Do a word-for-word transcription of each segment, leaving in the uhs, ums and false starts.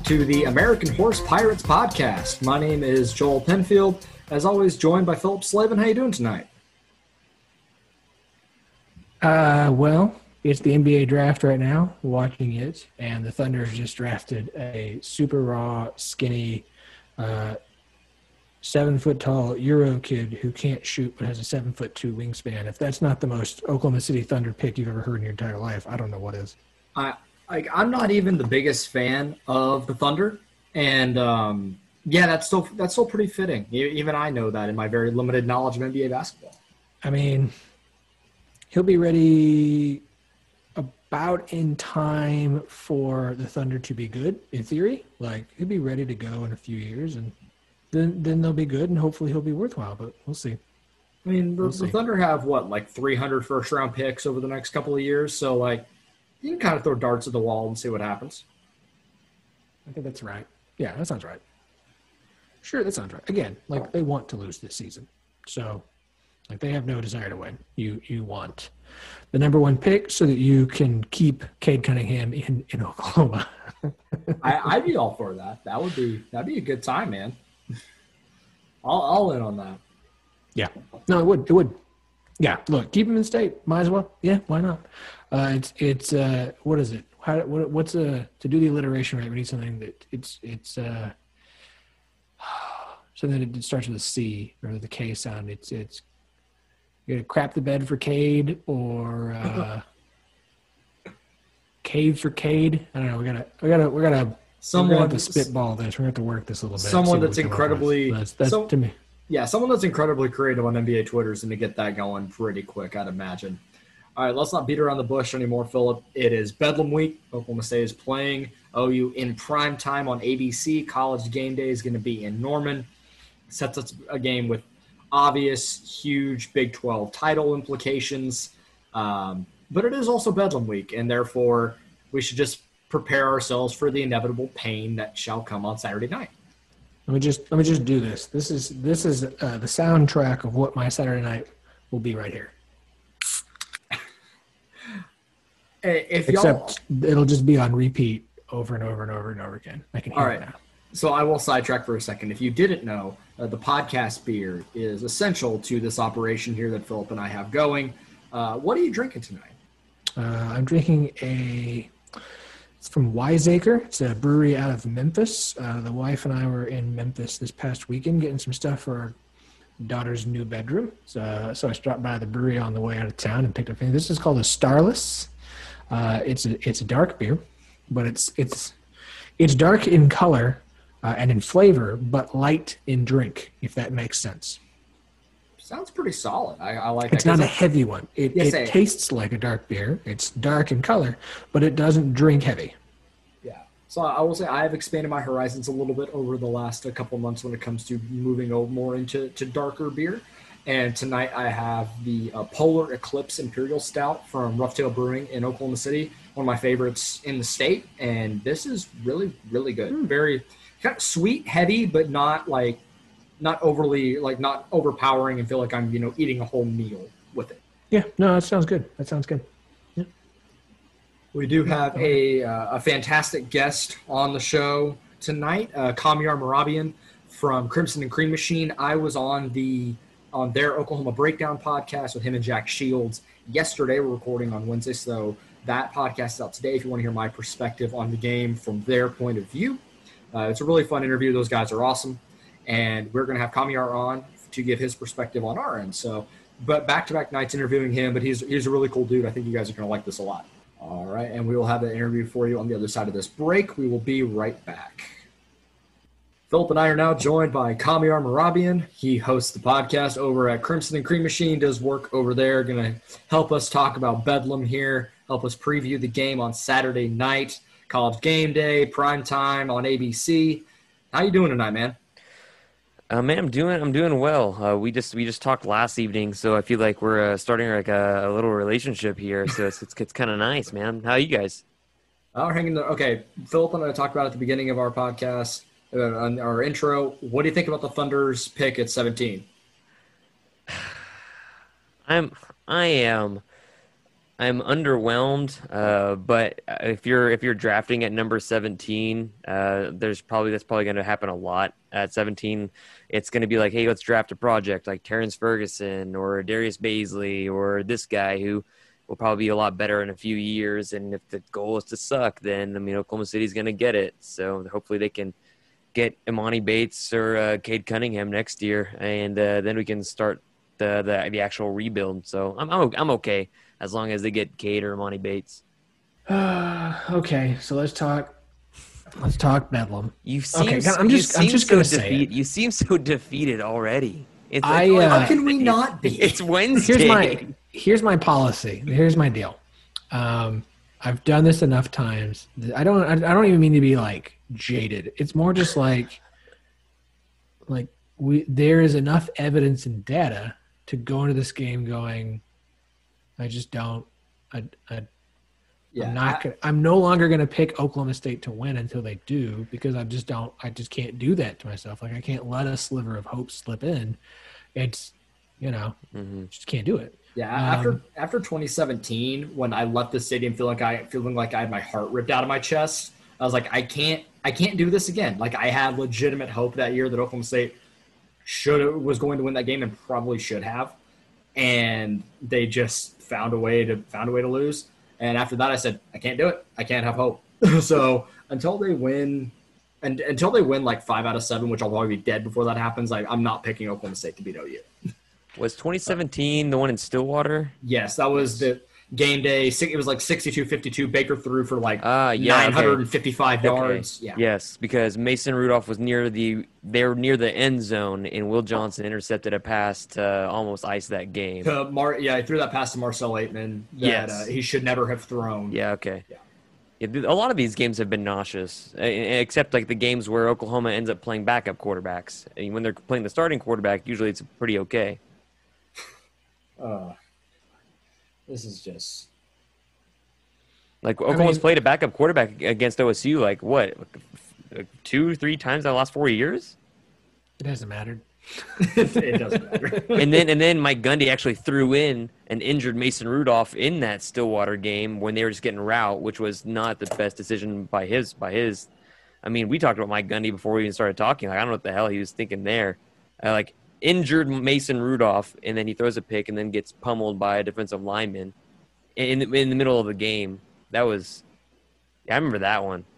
to the American Horse Pirates podcast. My name is Joel Penfield. As always, joined by Philip Slavin. How you doing tonight? Uh, well, it's the N B A draft right now, watching it, and the Thunder have just drafted a super raw, skinny, uh, seven-foot-tall Euro kid who can't shoot but has a seven-foot-two wingspan. If that's not the most Oklahoma City Thunder pick you've ever heard in your entire life, I don't know what is. I, I, I'm not even the biggest fan of the Thunder, and um, yeah, that's still that's still pretty fitting. Even I know that in my very limited knowledge of N B A basketball. I mean, he'll be ready about in time for the Thunder to be good, in theory. Like, he'll be ready to go in a few years, and then then they'll be good, and hopefully he'll be worthwhile, but we'll see. I mean, the, we'll the see. Thunder have, what, like three hundred first-round picks over the next couple of years, so, like, you can kind of throw darts at the wall and see what happens. I think that's right. Yeah, that sounds right. Sure, that sounds right. Again, like, they want to lose this season. So, like, they have no desire to win. You you want the number one pick so that you can keep Cade Cunningham in, in Oklahoma. I, I'd be all for that. That would be that'd be a good time, man. I'll I'll in on that. Yeah. No, it would. It would. Yeah. Look, keep him in state. Might as well. Yeah. Why not? Uh, it's it's uh, what is it? How what, what's a to do the alliteration right? We need something that it's it's uh, something that starts with a C or the K sound. It's it's you gotta crap the bed for Cade or uh, Cade for Cade. I don't know. We gotta we gotta we gotta someone we're gonna have to spitball this. We're gonna have to work this a little bit. Someone that's incredibly that's, that's so, to me. Yeah, someone that's incredibly creative on N B A Twitter is going to get that going pretty quick, I'd imagine. All right, let's not beat around the bush anymore, Philip. It is Bedlam Week. Oklahoma State is playing O U in prime time on A B C. College game day is going to be in Norman. Sets us a game with obvious, huge Big twelve title implications. Um, but it is also Bedlam Week, and therefore we should just prepare ourselves for the inevitable pain that shall come on Saturday night. Let me just let me just do this. This is this is uh, the soundtrack of what my Saturday night will be right here. If Except it'll just be on repeat over and over and over and over again. I can hear all right. it now. So I will sidetrack for a second. If you didn't know, uh, the podcast beer is essential to this operation here that Philip and I have going. Uh, what are you drinking tonight? Uh, I'm drinking a. It's from Wiseacre. It's a brewery out of Memphis. Uh, the wife and I were in Memphis this past weekend getting some stuff for our daughter's new bedroom. So, so I stopped by the brewery on the way out of town and picked up. This is called a Starless. Uh, it's a it's a dark beer, but it's it's it's dark in color uh, and in flavor, but light in drink. If that makes sense. Sounds pretty solid. I, I like. It's that, not a I, heavy one. It, yes, it tastes like a dark beer. It's dark in color, but it doesn't drink heavy. Yeah. So I will say I have expanded my horizons a little bit over the last a couple months when it comes to moving over more into to darker beer. And tonight I have the uh, Polar Eclipse Imperial Stout from Rough Tail Brewing in Oklahoma City, one of my favorites in the state. And this is really, really good. Mm. Very kind of sweet, heavy, but not like not overly like not overpowering and feel like I'm, you know, eating a whole meal with it. Yeah, no, that sounds good. That sounds good. Yeah. We do have a uh, a fantastic guest on the show tonight, uh, Kamiar Merabian from Crimson and Cream Machine. I was on the on their Oklahoma Breakdown podcast with him and Jack Shields yesterday. We're recording on Wednesday, so that podcast is out today if you want to hear my perspective on the game from their point of view. Uh, it's a really fun interview. Those guys are awesome. And we're going to have Kamiar on to give his perspective on our end. So, but back-to-back nights interviewing him, but he's he's a really cool dude. I think you guys are going to like this a lot. All right, and we will have an interview for you on the other side of this break. We will be right back. Philip and I are now joined by Kamiar Merabian. He hosts the podcast over at Crimson and Cream Machine, does work over there, going to help us talk about Bedlam here, help us preview the game on Saturday night, college game day, prime time on A B C. How you doing tonight, man? Uh, man, I'm doing I'm doing well. Uh, we just we just talked last evening, so I feel like we're uh, starting like a, a little relationship here. So it's it's, it's kind of nice, man. How are you guys? Oh, hanging there. Okay, Philip and I talked about at the beginning of our podcast, uh, on our intro. What do you think about the Thunder's pick at seventeen? I'm I am I'm underwhelmed, uh, but if you're if you're drafting at number seventeen, uh, there's probably that's probably going to happen a lot at seventeen. It's going to be like, hey, let's draft a project like Terrence Ferguson or Darius Baisley or this guy who will probably be a lot better in a few years. And if the goal is to suck, then I mean Oklahoma City's going to get it. So hopefully they can get Imani Bates or uh, Cade Cunningham next year, and uh, then we can start the, the the actual rebuild. So I'm I'm, I'm okay as long as they get Cade or Imani Bates. Uh, okay, so let's talk. Let's talk Bedlam. You seem, okay, I'm just I'm just so gonna say defeat, it. You seem so defeated already. It's I, like, uh, How can we not be? It's Wednesday. Here's my here's my policy. Here's my deal. Um, I've done this enough times. I don't I don't even mean to be like jaded. It's more just like like we there is enough evidence and data to go into this game going, I just don't I, I Yeah, I'm not I- gonna, I'm no longer going to pick Oklahoma State to win until they do, because I just don't I just can't do that to myself. Like I can't let a sliver of hope slip in. It's you know, Mm-hmm. just can't do it. Yeah, Um, after after twenty seventeen, when I left the stadium feeling like I feeling like I had my heart ripped out of my chest, I was like, I can't I can't do this again. Like I had legitimate hope that year that Oklahoma State should was going to win that game and probably should have, and they just found a way to found a way to lose. And after that, I said, I can't do it. I can't have hope. So until they win, and until they win like five out of seven, which I'll probably be dead before that happens, I, I'm not picking Oklahoma State to beat O U. Was twenty seventeen the one in Stillwater? Yes, that was the game day. It was like sixty-two fifty-two. Baker threw for like Ah, yeah, nine hundred fifty-five Okay. yards. Yeah. Yes, because Mason Rudolph was near the they were near the end zone, and Will Johnson intercepted a pass to almost ice that game. To Mar- yeah, he threw that pass to Marcel Aitman that Yes. uh, he should never have thrown. Yeah, okay. Yeah. Yeah, th- a lot of these games have been nauseous, e- e- except like the games where Oklahoma ends up playing backup quarterbacks. And when they're playing the starting quarterback, usually it's pretty okay. Uh, this is just Like Oklahoma's mean- played a backup quarterback against O S U like what, like two, three times in the last four years, It hasn't mattered. it doesn't matter. and then and then Mike Gundy actually threw in an injured Mason Rudolph in that Stillwater game when they were just getting rout, which was not the best decision by his by his. I mean, we talked about Mike Gundy before we even started talking. Like I don't know what the hell he was thinking there. Uh, like injured Mason Rudolph, and then he throws a pick and then gets pummeled by a defensive lineman in the, in the middle of the game. That was, yeah, I remember that one.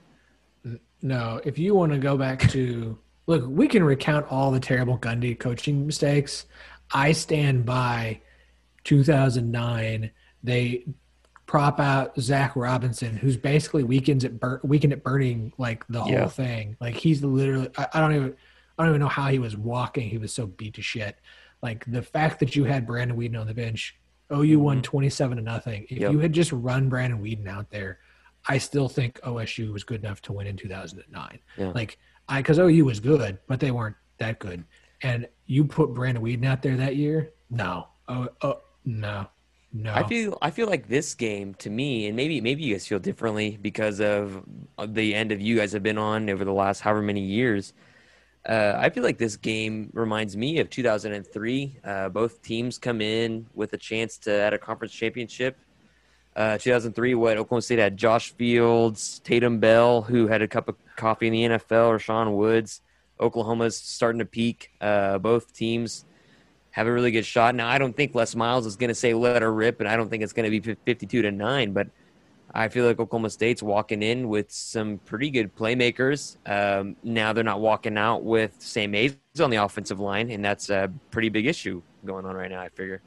No, if you want to go back to look, we can recount all the terrible Gundy coaching mistakes. I stand by two thousand nine. They prop out Zach Robinson, who's basically weekends at Bur- weekend at burning like the whole Yeah. thing. Like he's literally, I, I don't even, I don't even know how he was walking. He was so beat to shit. Like the fact that you had Brandon Whedon on the bench, O U won twenty-seven to nothing. If Yep. you had just run Brandon Whedon out there, I still think O S U was good enough to win in two thousand nine. Yeah. Like I, because O U was good, but they weren't that good. And you put Brandon Whedon out there that year? No. Oh, oh no, no. I feel I feel like this game to me, and maybe maybe you guys feel differently because of the end of you guys have been on over the last however many years. Uh, I feel like this game reminds me of two thousand three. Uh, both teams come in with a chance to at a conference championship. Uh, two thousand three, what Oklahoma State had Josh Fields, Tatum Bell, who had a cup of coffee in the N F L, or Sean Woods. Oklahoma's starting to peak. Uh, both teams have a really good shot. Now, I don't think Les Miles is going to say let her rip, and I don't think it's going to be fifty-two to nine, but I feel like Oklahoma State's walking in with some pretty good playmakers. Um, now they're not walking out with Sam Hayes on the offensive line, and that's a pretty big issue going on right now, I figure.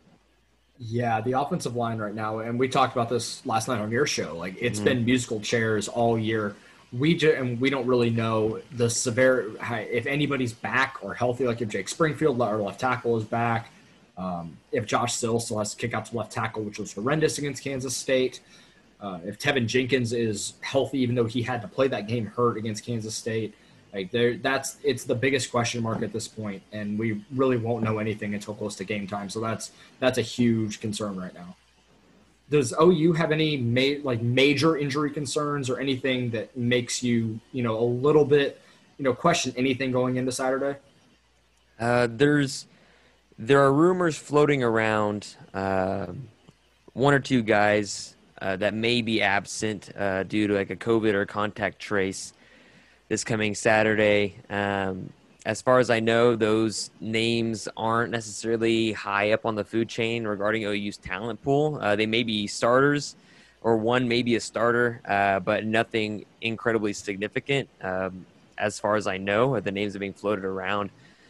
Yeah, the offensive line right now, and we talked about this last night on your show. Like it's Mhm. been musical chairs all year. We just and we don't really know the severe if anybody's back or healthy. Like if Jake Springfield, our left tackle, is back. Um, if Josh Sill still has to kick out to left tackle, which was horrendous against Kansas State. Uh, if Tevin Jenkins is healthy, even though he had to play that game hurt against Kansas State, like there, that's it's the biggest question mark at this point, and we really won't know anything until close to game time. So that's that's a huge concern right now. Does O U have any ma- like major injury concerns or anything that makes you you know a little bit you know question anything going into Saturday? Uh, there's there are rumors floating around um one or two guys uh, that may be absent uh, due to like a COVID or contact trace this coming Saturday. Um, as far as I know, those names aren't necessarily high up on the food chain regarding O U's talent pool. Uh, they may be starters, or one may be a starter, uh, but nothing incredibly significant um, as far as I know. The names are being floated around.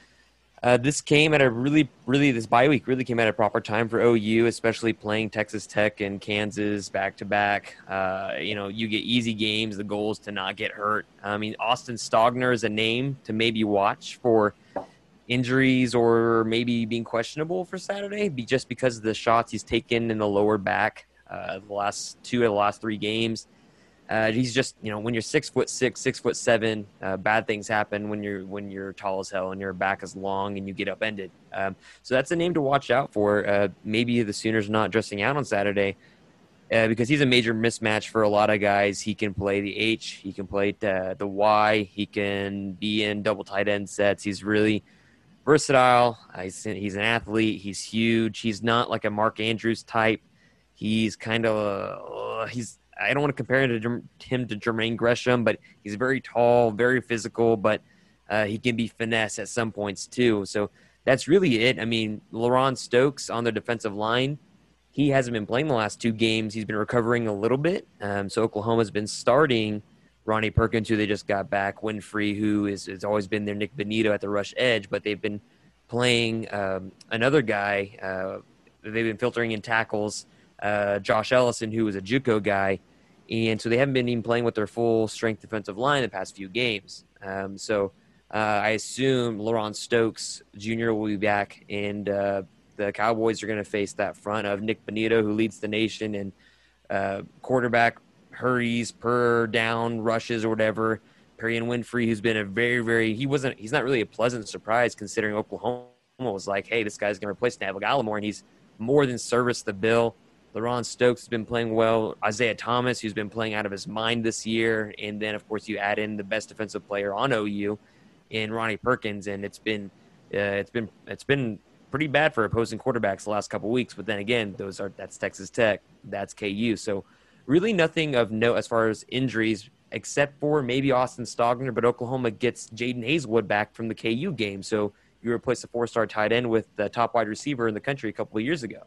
Uh, this came at a really, really, this bye week really came at a proper time for O U, especially playing Texas Tech and Kansas back to back. Uh, you know, you get easy games. The goal is to not get hurt. I mean, Austin Stogner is a name to maybe watch for injuries or maybe being questionable for Saturday, be just because of the shots he's taken in the lower back uh, the last two of the last three games. Uh, he's just, you know, when you're six foot six, six foot seven, uh, bad things happen when you're when you're tall as hell and your back is long and you get upended. Um, so that's a name to watch out for. Uh, maybe the Sooners not dressing out on Saturday uh, because he's a major mismatch for a lot of guys. He can play the H, he can play the, the Y, he can be in double tight end sets. He's really versatile. Uh, he's, he's an athlete. He's huge. He's not like a Mark Andrews type. He's kind of uh, he's. I don't want to compare him to, him to Jermaine Gresham, but he's very tall, very physical, but uh, he can be finesse at some points too. So that's really it. I mean, LaRon Stokes on the defensive line, he hasn't been playing the last two games. He's been recovering a little bit. Um, so Oklahoma's been starting Ronnie Perkins, who they just got back, Winfrey, who is, has always been their Nick Benito at the rush edge, but they've been playing um, another guy. Uh, they've been filtering in tackles, Uh, Josh Ellison, who was a JUCO guy, and so they haven't been even playing with their full strength defensive line the past few games. Um, so uh, I assume LaRon Stokes Junior will be back, and uh, the Cowboys are going to face that front of Nick Benito, who leads the nation, and uh, quarterback hurries per down, rushes or whatever. Perrion Winfrey, who's been a very, very he wasn't he's not really a pleasant surprise considering Oklahoma was like, hey, this guy's going to replace Neville Gallimore, and he's more than serviced the bill. LaRon Stokes has been playing well. Isaiah Thomas, who's been playing out of his mind this year. And then, of course, you add in the best defensive player on O U in Ronnie Perkins. And it's been uh, it's been it's been pretty bad for opposing quarterbacks the last couple of weeks. But then again, those are that's Texas Tech. That's K U. So really nothing of note as far as injuries, except for maybe Austin Stogner. But Oklahoma gets Jaden Hazelwood back from the K U game. So you replace a four-star tight end with the top wide receiver in the country a couple of years ago.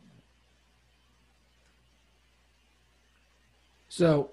So,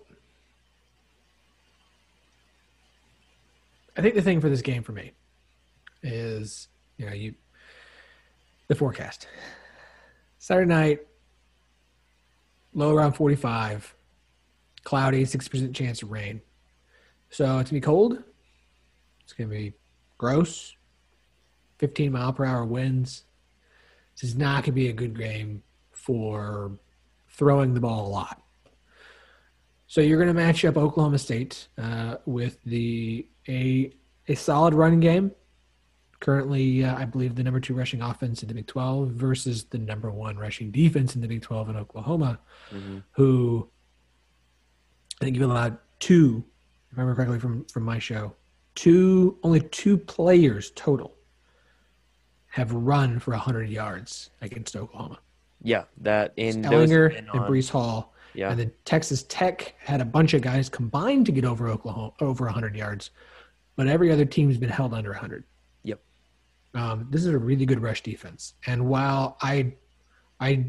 I think the thing for this game for me is, you know, you the forecast. Saturday night, low around forty-five, cloudy, sixty percent chance of rain. So it's going to be cold. It's going to be gross, fifteen mile per hour winds. This is not going to be a good game for throwing the ball a lot. So you're going to match up Oklahoma State uh, with the a a solid running game. Currently, uh, I believe the number two rushing offense in the Big twelve versus the number one rushing defense in the Big twelve in Oklahoma, mm-hmm. who I think you've allowed two, if I remember correctly from, from my show, two only two players total have run for one hundred yards against Oklahoma. Yeah, that in Ellinger and Breece Hall. Yeah. And then Texas Tech had a bunch of guys combined to get over Oklahoma over one hundred yards, but every other team's been held under one hundred. Yep. Um, this is a really good rush defense, and while I, I,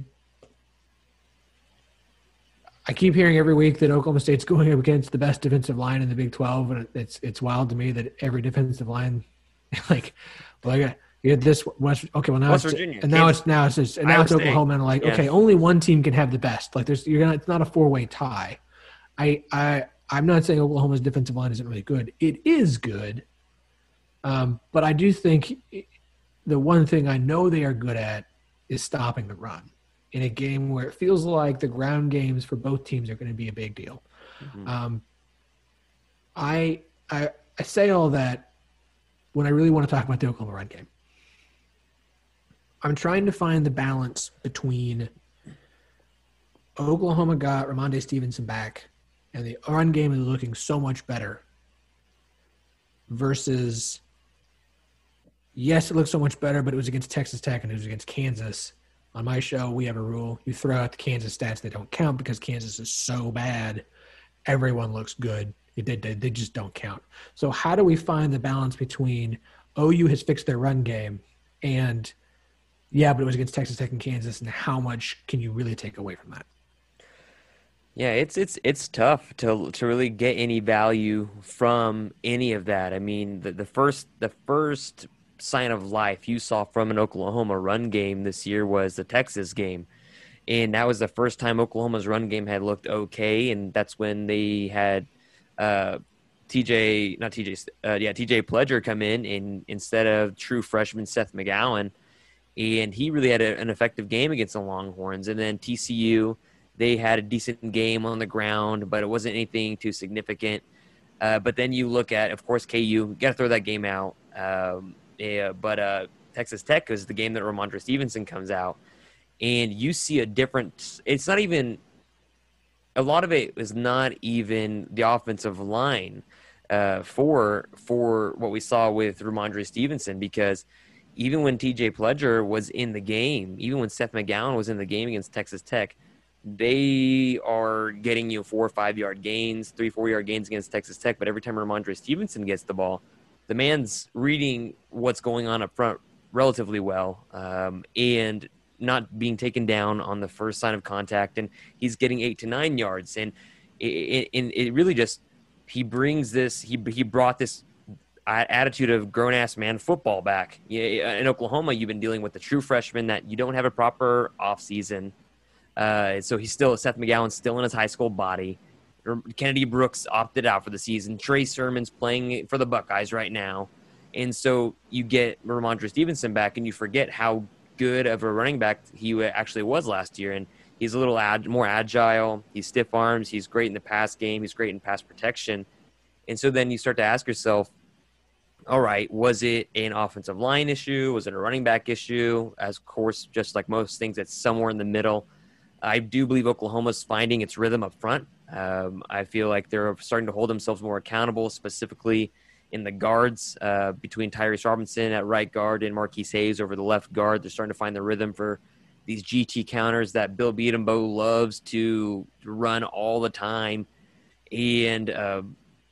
I keep hearing every week that Oklahoma State's going up against the best defensive line in the Big twelve, and it's it's wild to me that every defensive line, like, well, I got. You had this West. Okay, well now West it's Virginia, and now Kansas, it's now it's just, and now Iowa it's Oklahoma. And like, yeah. okay, only one team can have the best. Like, there's you're gonna. It's not a four way tie. I I I'm not saying Oklahoma's defensive line isn't really good. It is good, um, but I do think the one thing I know they are good at is stopping the run in a game where it feels like the ground games for both teams are going to be a big deal. Mm-hmm. Um, I I I say all that when I really want to talk about the Oklahoma run game. I'm trying to find the balance between Oklahoma got Rhamondre Stevenson back and the run game is looking so much better versus, yes, it looks so much better, but it was against Texas Tech and it was against Kansas. On my show, we have a rule. You throw out the Kansas stats, they don't count because Kansas is so bad. Everyone looks good. They, they, they just don't count. So how do we find the balance between O U has fixed their run game and, yeah, but it was against Texas Tech and Kansas, and how much can you really take away from that? Yeah, it's it's it's tough to to really get any value from any of that. I mean, the, the first the first sign of life you saw from an Oklahoma run game this year was the Texas game. And that was the first time Oklahoma's run game had looked okay, and that's when they had uh, T J, not T J, uh, yeah, T J Pledger come in, and instead of true freshman Seth McGowan, and he really had a, an effective game against the Longhorns. And then T C U, they had a decent game on the ground, but it wasn't anything too significant. Uh, but then you look at, of course, K U, you got to throw that game out. Um, yeah, but uh, Texas Tech is the game that Ramondre Stevenson comes out. And you see a different – it's not even – a lot of it is not even the offensive line uh, for for what we saw with Ramondre Stevenson, because even when T J Pledger was in the game, even when Seth McGowan was in the game against Texas Tech, they are getting you four or five-yard gains, three, four-yard gains against Texas Tech. But every time Ramondre Stevenson gets the ball, the man's reading what's going on up front relatively well, um, and – not being taken down on the first sign of contact, and he's getting eight to nine yards. And it, it, it really just, he brings this, he, he brought this attitude of grown ass man football back. In Oklahoma, you've been dealing with the true freshman that you don't have a proper off season. Uh, so he's still, Seth McGowan's still in his high school body. Kennedy Brooks opted out for the season. Trey Sermon's playing for the Buckeyes right now. And so you get Ramondre Stevenson back, and you forget how good of a running back he actually was last year. And he's a little ad, more agile. He's stiff arms. He's great in the pass game. He's great in pass protection. And so then you start to ask yourself, all right, was it an offensive line issue? Was it a running back issue? As of course, just like most things, it's somewhere in the middle. I do believe Oklahoma's finding its rhythm up front. Um, I feel like they're starting to hold themselves more accountable, specifically in the guards, uh, between Tyrese Robinson at right guard and Marquise Hayes over the left guard. They're starting to find the rhythm for these G T counters that Bill Beatembo loves to run all the time. And uh,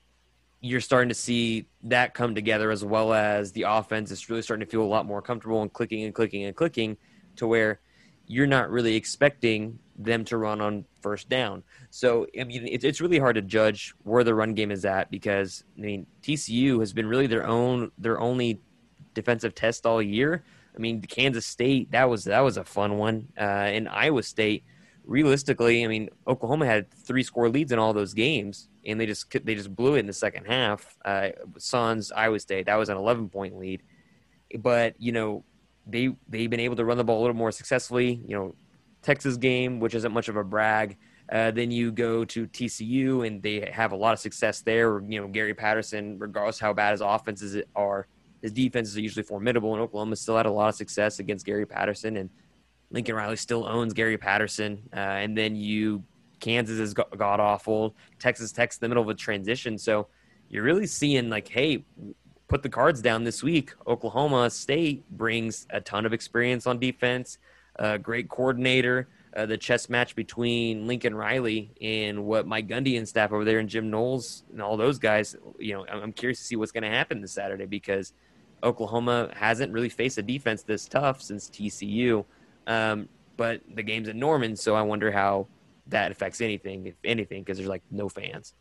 you're starting to see that come together, as well as the offense is really starting to feel a lot more comfortable and clicking and clicking and clicking, to where you're not really expecting them to run on first down. So, I mean, it's, it's really hard to judge where the run game is at, because, I mean, T C U has been really their own, their only defensive test all year. I mean, Kansas State, that was, that was a fun one. Uh, and Iowa State, realistically, I mean, Oklahoma had three score leads in all those games, and they just, they just blew it in the second half. Uh, Suns, Iowa State, that was an eleven point lead. But, you know, they, they've been able to run the ball a little more successfully. You know, Texas game, which isn't much of a brag. Uh, then you go to T C U, and they have a lot of success there. You know, Gary Patterson, regardless how bad his offenses are, his defenses are usually formidable, and Oklahoma still had a lot of success against Gary Patterson, and Lincoln Riley still owns Gary Patterson. Uh, and then you, Kansas is god-awful. Texas Tech's in the middle of a transition. So you're really seeing, like, hey, put the cards down this week. Oklahoma State brings a ton of experience on defense, a great coordinator. Uh, the chess match between Lincoln Riley and what Mike Gundy and staff over there, and Jim Knowles and all those guys, you know, I'm curious to see what's going to happen this Saturday, because Oklahoma hasn't really faced a defense this tough since T C U. Um, but the game's at Norman, so I wonder how that affects anything, if anything, because there's like no fans.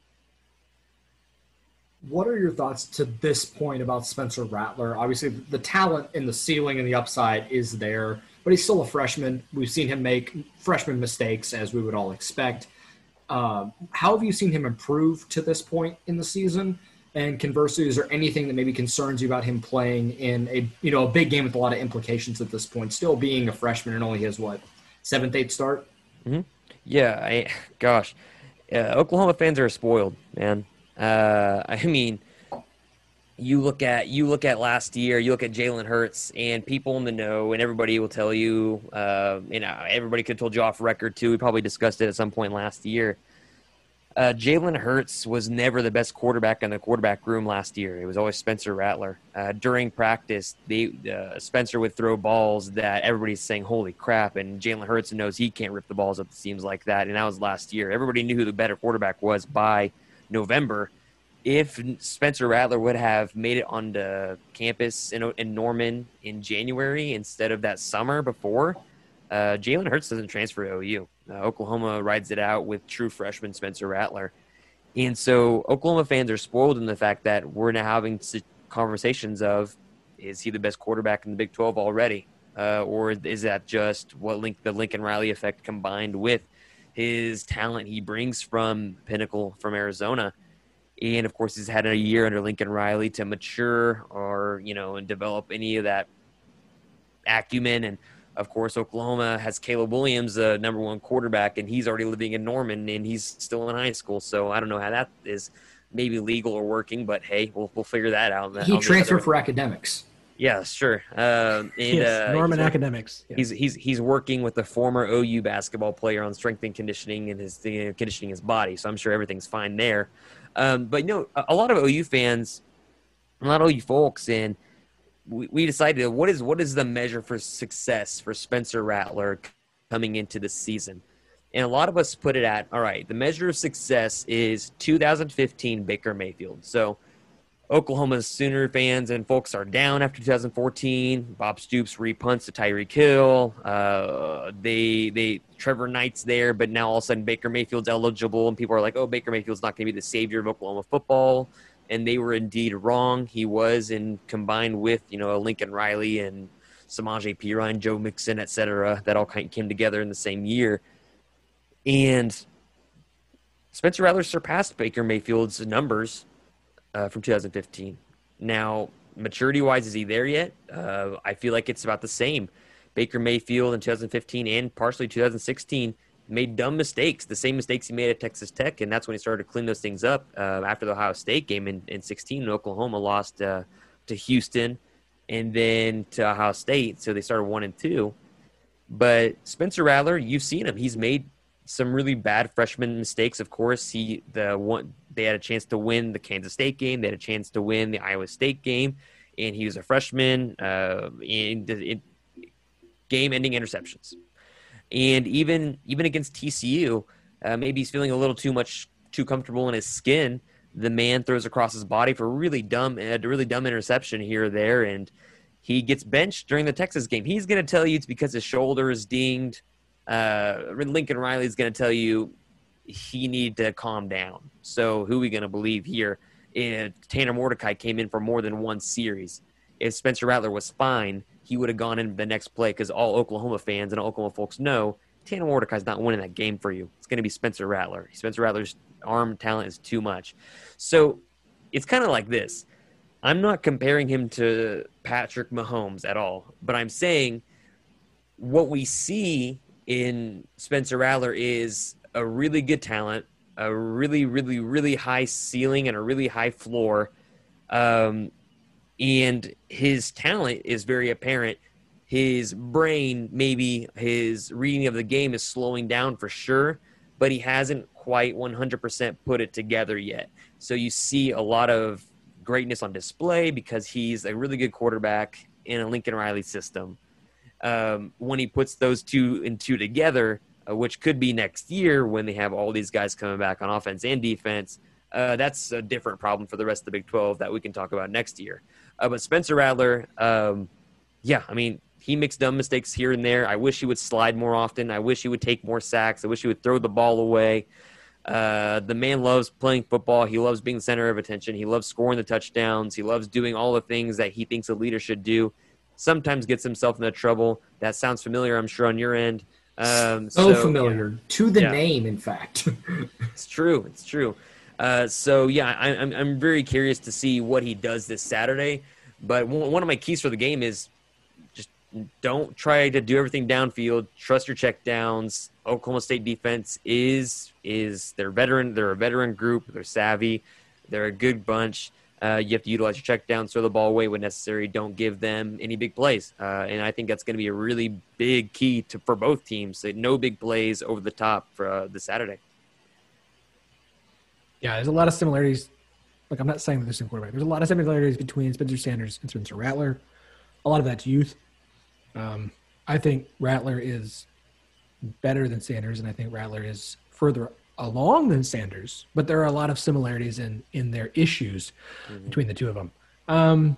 What are your thoughts to this point about Spencer Rattler? Obviously, the talent and the ceiling and the upside is there, but he's still a freshman. We've seen him make freshman mistakes, as we would all expect. Uh, how have you seen him improve to this point in the season? And conversely, is there anything that maybe concerns you about him playing in a you know a big game with a lot of implications at this point, still being a freshman and only his, what, seventh, eighth start? Mm-hmm. Yeah, I, gosh, uh, Oklahoma fans are spoiled, man. Uh, I mean, you look at you look at last year, you look at Jalen Hurts, and people in the know, and everybody will tell you, uh, you know, everybody could have told you off record too. We probably discussed it at some point last year. Uh, Jalen Hurts was never the best quarterback in the quarterback room last year. It was always Spencer Rattler. Uh, during practice, they, uh, Spencer would throw balls that everybody's saying, holy crap, and Jalen Hurts knows he can't rip the balls up the seams like that, and that was last year. Everybody knew who the better quarterback was by November. If Spencer Rattler would have made it onto campus in, in Norman in January instead of that summer before, uh, Jalen Hurts doesn't transfer to O U. Uh, Oklahoma rides it out with true freshman Spencer Rattler. And so Oklahoma fans are spoiled in the fact that we're now having conversations of, is he the best quarterback in the Big twelve already? Uh, or is that just what Link, the Lincoln Riley effect combined with his talent he brings from Pinnacle from Arizona? And, of course, he's had a year under Lincoln Riley to mature or, you know, and develop any of that acumen. And, of course, Oklahoma has Caleb Williams, the uh, number one quarterback, and he's already living in Norman, and he's still in high school. So I don't know how that is maybe legal or working, but, hey, we'll we'll figure that out. He transferred for academics. Yeah, sure. Uh, and, yes, uh, Norman Academics. Yeah. He's he's he's working with the former O U basketball player on strength and conditioning and his you know, conditioning his body. So I'm sure everything's fine there. Um, but you know, a, a lot of O U fans, a lot of O U folks, and we, we decided what is what is the measure for success for Spencer Rattler coming into the season, and a lot of us put it at all right. The measure of success is two thousand fifteen Baker Mayfield. So Oklahoma's Sooner fans and folks are down after two thousand fourteen. Bob Stoops repunts to Tyreek Hill. Uh, they they Trevor Knight's there, but now all of a sudden Baker Mayfield's eligible, and people are like, "Oh, Baker Mayfield's not going to be the savior of Oklahoma football," and they were indeed wrong. He was, and combined with you know Lincoln Riley and Samaje Perine, Joe Mixon, et cetera, that all kind of came together in the same year, and Spencer Rattler surpassed Baker Mayfield's numbers. Uh, from two thousand fifteen. Now, maturity-wise, is he there yet? Uh, I feel like it's about the same. Baker Mayfield in two thousand fifteen and partially two thousand sixteen made dumb mistakes, the same mistakes he made at Texas Tech, and that's when he started to clean those things up uh, after the Ohio State game in, in sixteen. Oklahoma lost uh, to Houston and then to Ohio State, so they started one and two. But Spencer Rattler, you've seen him. He's made some really bad freshman mistakes. Of course, he the one they had a chance to win the Kansas State game. They had a chance to win the Iowa State game, and he was a freshman uh, in, in game-ending interceptions. And even even against T C U, uh, maybe he's feeling a little too much too comfortable in his skin. The man throws across his body for a really dumb, a really dumb interception here or there, and he gets benched during the Texas game. He's going to tell you it's because his shoulder is dinged. Uh, Lincoln Riley is going to tell you he need to calm down. So who are we going to believe here? And Tanner Mordecai came in for more than one series. If Spencer Rattler was fine, he would have gone in the next play because all Oklahoma fans and Oklahoma folks know Tanner Mordecai's not winning that game for you. It's going to be Spencer Rattler. Spencer Rattler's arm talent is too much. So it's kind of like this. I'm not comparing him to Patrick Mahomes at all, but I'm saying what we see in Spencer Rattler is a really good talent, a really, really, really high ceiling and a really high floor. Um, and his talent is very apparent. His brain, maybe his reading of the game is slowing down for sure, but he hasn't quite one hundred percent put it together yet. So you see a lot of greatness on display because he's a really good quarterback in a Lincoln Riley system. Um, when he puts those two and two together, uh, which could be next year when they have all these guys coming back on offense and defense, uh, that's a different problem for the rest of the Big twelve that we can talk about next year. Uh, but Spencer Rattler, um, yeah, I mean, he makes dumb mistakes here and there. I wish he would slide more often. I wish he would take more sacks. I wish he would throw the ball away. Uh, the man loves playing football. He loves being the center of attention. He loves scoring the touchdowns. He loves doing all the things that he thinks a leader should do. Sometimes gets himself into trouble. That sounds familiar, I'm sure, on your end. Um, so, so familiar. Yeah. To the yeah. name, in fact. It's true. It's true. Uh, so, yeah, I, I'm I'm very curious to see what he does this Saturday. But one of my keys for the game is just don't try to do everything downfield. Trust your check downs. Oklahoma State defense is is they're veteran. They're a veteran group. They're savvy. They're a good bunch. Uh, you have to utilize your check downs, throw the ball away when necessary. Don't give them any big plays. Uh, and I think that's going to be a really big key to for both teams. No big plays over the top for uh, the Saturday. Yeah, there's a lot of similarities. Like, I'm not saying that there's a quarterback. There's a lot of similarities between Spencer Sanders and Spencer Rattler. A lot of that's youth. Um, I think Rattler is better than Sanders, and I think Rattler is further along than Sanders. But there are a lot of similarities in in their issues mm-hmm. between the two of them. Um,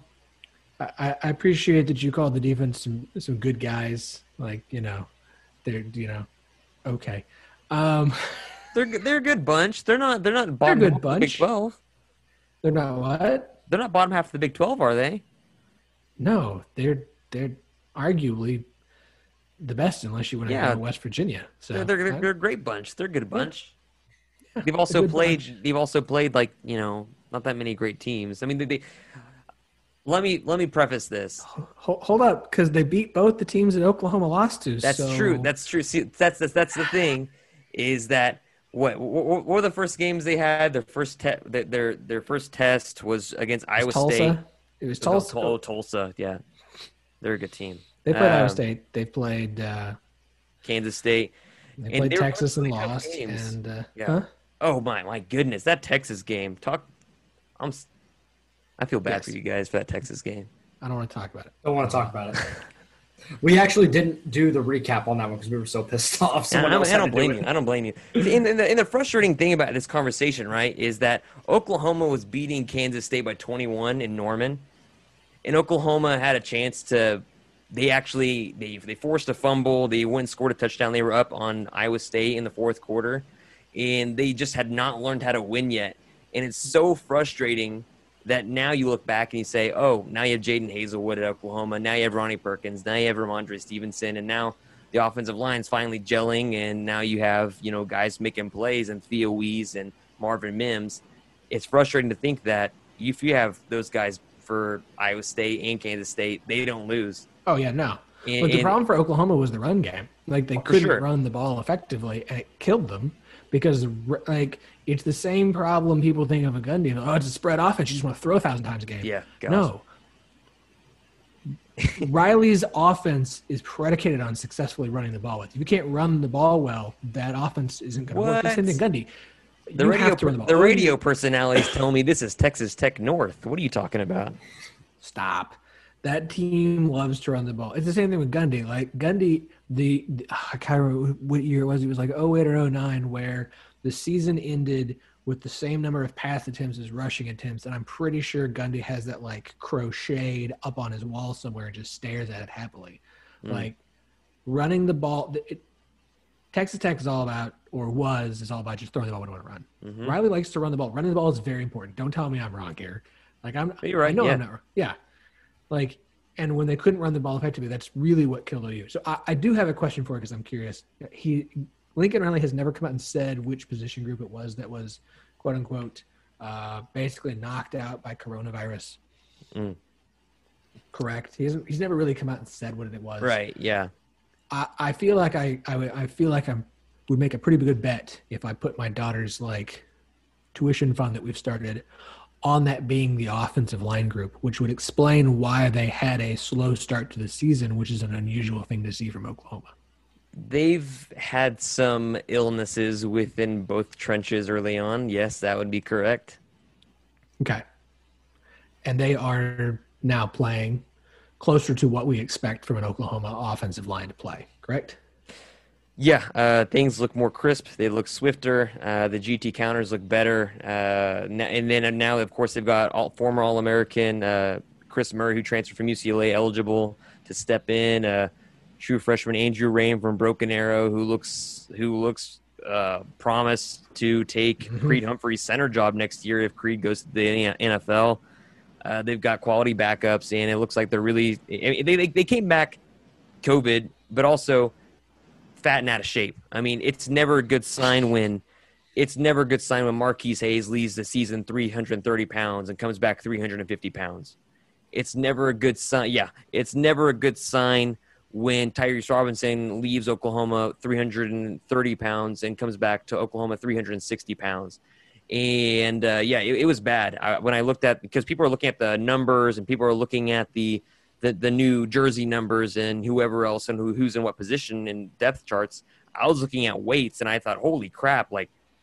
I, I appreciate that you called the defense some some good guys. Like, you know, they're you know, okay. Um, they're they're a good bunch. They're not they're not bottom they're a good half bunch. of the Big twelve. They're not what? They're not bottom half of the Big twelve, are they? No, they're they're arguably the best, unless you want to yeah. go to West Virginia. So they're they're, they're a great bunch. They're a good bunch. Yeah, they've also played. Bunch. They've also played like you know not that many great teams. I mean, they. they let me let me preface this. Hold, hold up, because they beat both the teams that Oklahoma lost to. That's so... true. That's true. See, that's that's that's the thing, is that what, what what were the first games they had? Their first te- their their first test was against Iowa Tulsa. State. It was Tulsa. Oh, Tulsa. Yeah, they're a good team. They played um, Iowa State. They played uh, Kansas State. They played and Texas and really lost. And uh, yeah. Huh? Oh my my goodness, that Texas game. Talk. I'm. I feel bad yes. for you guys for that Texas game. I don't want to talk about it. Don't want to talk about it. We actually didn't do the recap on that one because we were so pissed off. Someone I, else I don't had to blame do you. it. I don't blame you. And, and, the, and the frustrating thing about this conversation, right, is that Oklahoma was beating Kansas State by twenty-one in Norman, and Oklahoma had a chance to. They actually they they forced a fumble. They went and scored a touchdown. They were up on Iowa State in the fourth quarter, and they just had not learned how to win yet. And it's so frustrating that now you look back and you say, oh, now you have Jaden Hazelwood at Oklahoma. Now you have Ronnie Perkins. Now you have Ramondre Stevenson. And now the offensive line's finally gelling. And now you have, you know, guys making plays and Theo Wees and Marvin Mims. It's frustrating to think that if you have those guys for Iowa State and Kansas State, they don't lose. Oh, yeah, no. And, but the and, problem for Oklahoma was the run game. Like, they oh, couldn't sure. run the ball effectively, and it killed them because, like, it's the same problem people think of a Gundy. Oh, it's a spread offense. You just want to throw a thousand times a game. Yeah. Gosh. No. Riley's offense is predicated on successfully running the ball with. If you can't run the ball well, that offense isn't going to work. The same thing, Gundy. The you radio, have to run the ball. the radio personalities tell me this is Texas Tech North. What are you talking about? Stop. That team loves to run the ball. It's the same thing with Gundy. Like, Gundy, the, the I can't remember what year it was. It was like oh eight or oh nine where the season ended with the same number of pass attempts as rushing attempts. And I'm pretty sure Gundy has that, like, crocheted up on his wall somewhere and just stares at it happily. Mm. Like, running the ball it, – Texas Tech is all about – or was – is all about just throwing the ball when you want to run. Mm-hmm. Riley likes to run the ball. Running the ball is very important. Don't tell me I'm wrong here. Like, I'm – You're right. I know yeah. I'm not wrong. Yeah. Like, and when they couldn't run the ball effectively, that's really what killed O U. So I, I do have a question for you because I'm curious. He Lincoln Riley has never come out and said which position group it was that was, quote unquote, uh, basically knocked out by coronavirus. Mm. Correct. He hasn't. He's never really come out and said what it was. Right. Yeah. I, I feel like I I, would, I feel like I would make a pretty good bet if I put my daughter's like tuition fund that we've started on that being the offensive line group, which would explain why they had a slow start to the season, which is an unusual thing to see from Oklahoma. They've had some illnesses within both trenches early on. Yes, that would be correct. Okay. And they are now playing closer to what we expect from an Oklahoma offensive line to play, correct? Yeah, uh, things look more crisp. They look swifter. Uh, the G T counters look better. Uh, and then now, of course, they've got all, former All-American uh, Chris Murray, who transferred from U C L A, eligible to step in. Uh, true freshman Andrew Rain from Broken Arrow, who looks who looks uh, promised to take mm-hmm. Creed Humphrey's center job next year if Creed goes to the N F L. Uh, they've got quality backups, and it looks like they're really they, – they, they came back COVID, but also fat and out of shape. I mean, it's never a good sign when – it's never a good sign when Marquise Hayes leaves the season three hundred thirty pounds and comes back three hundred fifty pounds. It's never a good sign – yeah, it's never a good sign when Tyrese Robinson leaves Oklahoma three hundred thirty pounds and comes back to Oklahoma three hundred sixty pounds. And, uh, yeah, it, it was bad. I, when I looked at – because people are looking at the numbers and people are looking at the, the, the new jersey numbers and whoever else and who, who's in what position in depth charts, I was looking at weights and I thought, holy crap, like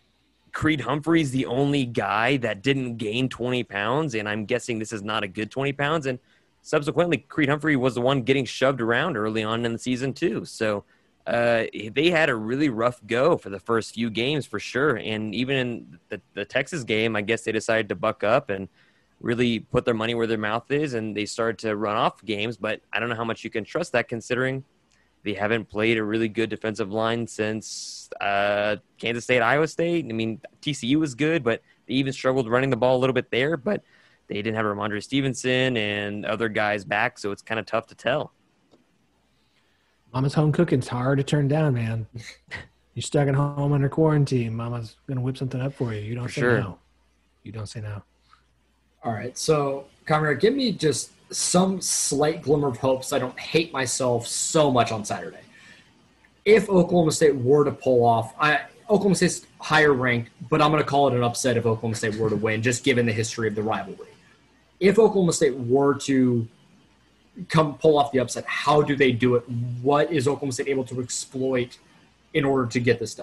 Creed Humphrey's the only guy that didn't gain twenty pounds, and I'm guessing this is not a good twenty pounds. And subsequently, Creed Humphrey was the one getting shoved around early on in the season too. So uh, they had a really rough go for the first few games for sure. And even in the, the Texas game, I guess they decided to buck up and really put their money where their mouth is, and they started to run off games. But I don't know how much you can trust that, considering they haven't played a really good defensive line since uh, Kansas State, Iowa State. I mean, T C U was good, but they even struggled running the ball a little bit there. But they didn't have Ramondre Stevenson and other guys back, so it's kind of tough to tell. Mama's home cooking's hard to turn down, man. You're stuck at home under quarantine. Mama's going to whip something up for you. You don't For say sure. no. You don't say no. All right, so Conrad, give me just some slight glimmer of hope so I don't hate myself so much on Saturday. If Oklahoma State were to pull off, I Oklahoma State's higher ranked, but I'm going to call it an upset if Oklahoma State were to win, just given the history of the rivalry. If Oklahoma State were to come pull off the upset, how do they do it? What is Oklahoma State able to exploit in order to get this done?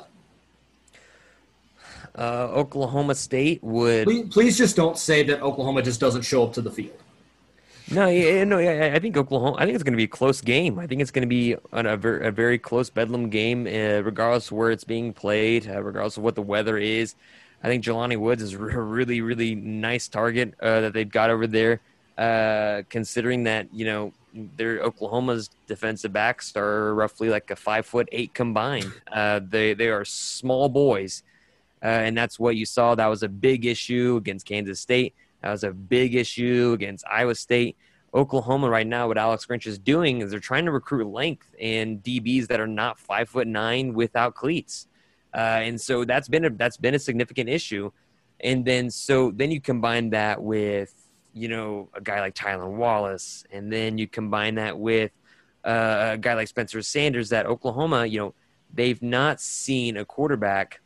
Uh, Oklahoma State would. Please, please just don't say that Oklahoma just doesn't show up to the field. No, yeah, no, yeah, I think Oklahoma. I think it's going to be a close game. I think it's going to be an, a, ver, a very close bedlam game, uh, regardless of where it's being played, uh, regardless of what the weather is. I think Jelani Woods is a really, really nice target uh, that they've got over there. Uh, considering that, you know, their Oklahoma's defensive backs are roughly like a five foot eight combined. Uh, they they are small boys, uh, and that's what you saw. That was a big issue against Kansas State. That was a big issue against Iowa State. Oklahoma right now, what Alex Grinch is doing is they're trying to recruit length and D Bs that are not five foot nine without cleats, uh, and so that's been a that's been a significant issue. And then so then you combine that with, you know, a guy like Tylan Wallace, and then you combine that with uh, a guy like Spencer Sanders, that Oklahoma, you know, they've not seen a quarterback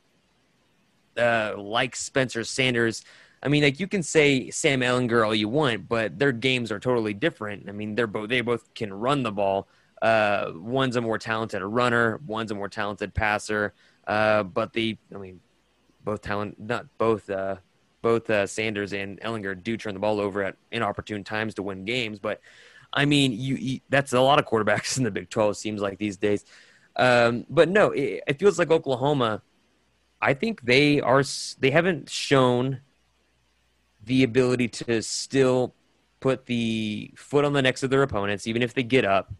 uh, like Spencer Sanders. I mean, like, you can say Sam Ehlinger all you want, but their games are totally different. I mean, they're both they both can run the ball. Uh, one's a more talented runner, one's a more talented passer. Uh, but the, I mean, both talent, not both. Uh, Both uh, Sanders and Ehlinger do turn the ball over at inopportune times to win games. But, I mean, you, you that's a lot of quarterbacks in the Big twelve, it seems like, these days. Um, but, no, it, it feels like Oklahoma, I think they are they haven't shown the ability to still put the foot on the necks of their opponents, even if they get up.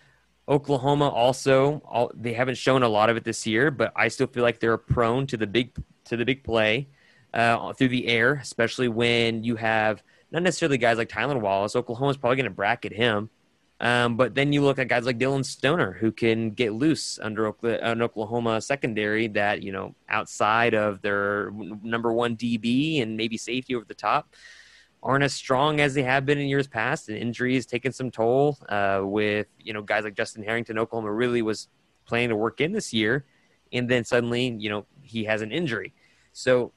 Oklahoma also, all, they haven't shown a lot of it this year, but I still feel like they're prone to the big to the big play. Uh, through the air, especially when you have not necessarily guys like Tylan Wallace. Oklahoma's probably going to bracket him. Um, but then you look at guys like Dylan Stoner, who can get loose under an Oklahoma secondary that, you know, outside of their number one D B and maybe safety over the top, aren't as strong as they have been in years past. And injuries taken some toll uh, with, you know, guys like Justin Harrington. Oklahoma really was planning to work in this year. And then suddenly, you know, he has an injury. So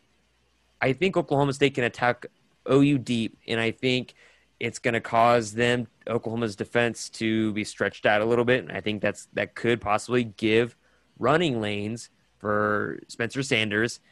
I think Oklahoma State can attack O U deep, and I think it's going to cause them, Oklahoma's defense, to be stretched out a little bit. And I think that's that could possibly give running lanes for Spencer Sanders,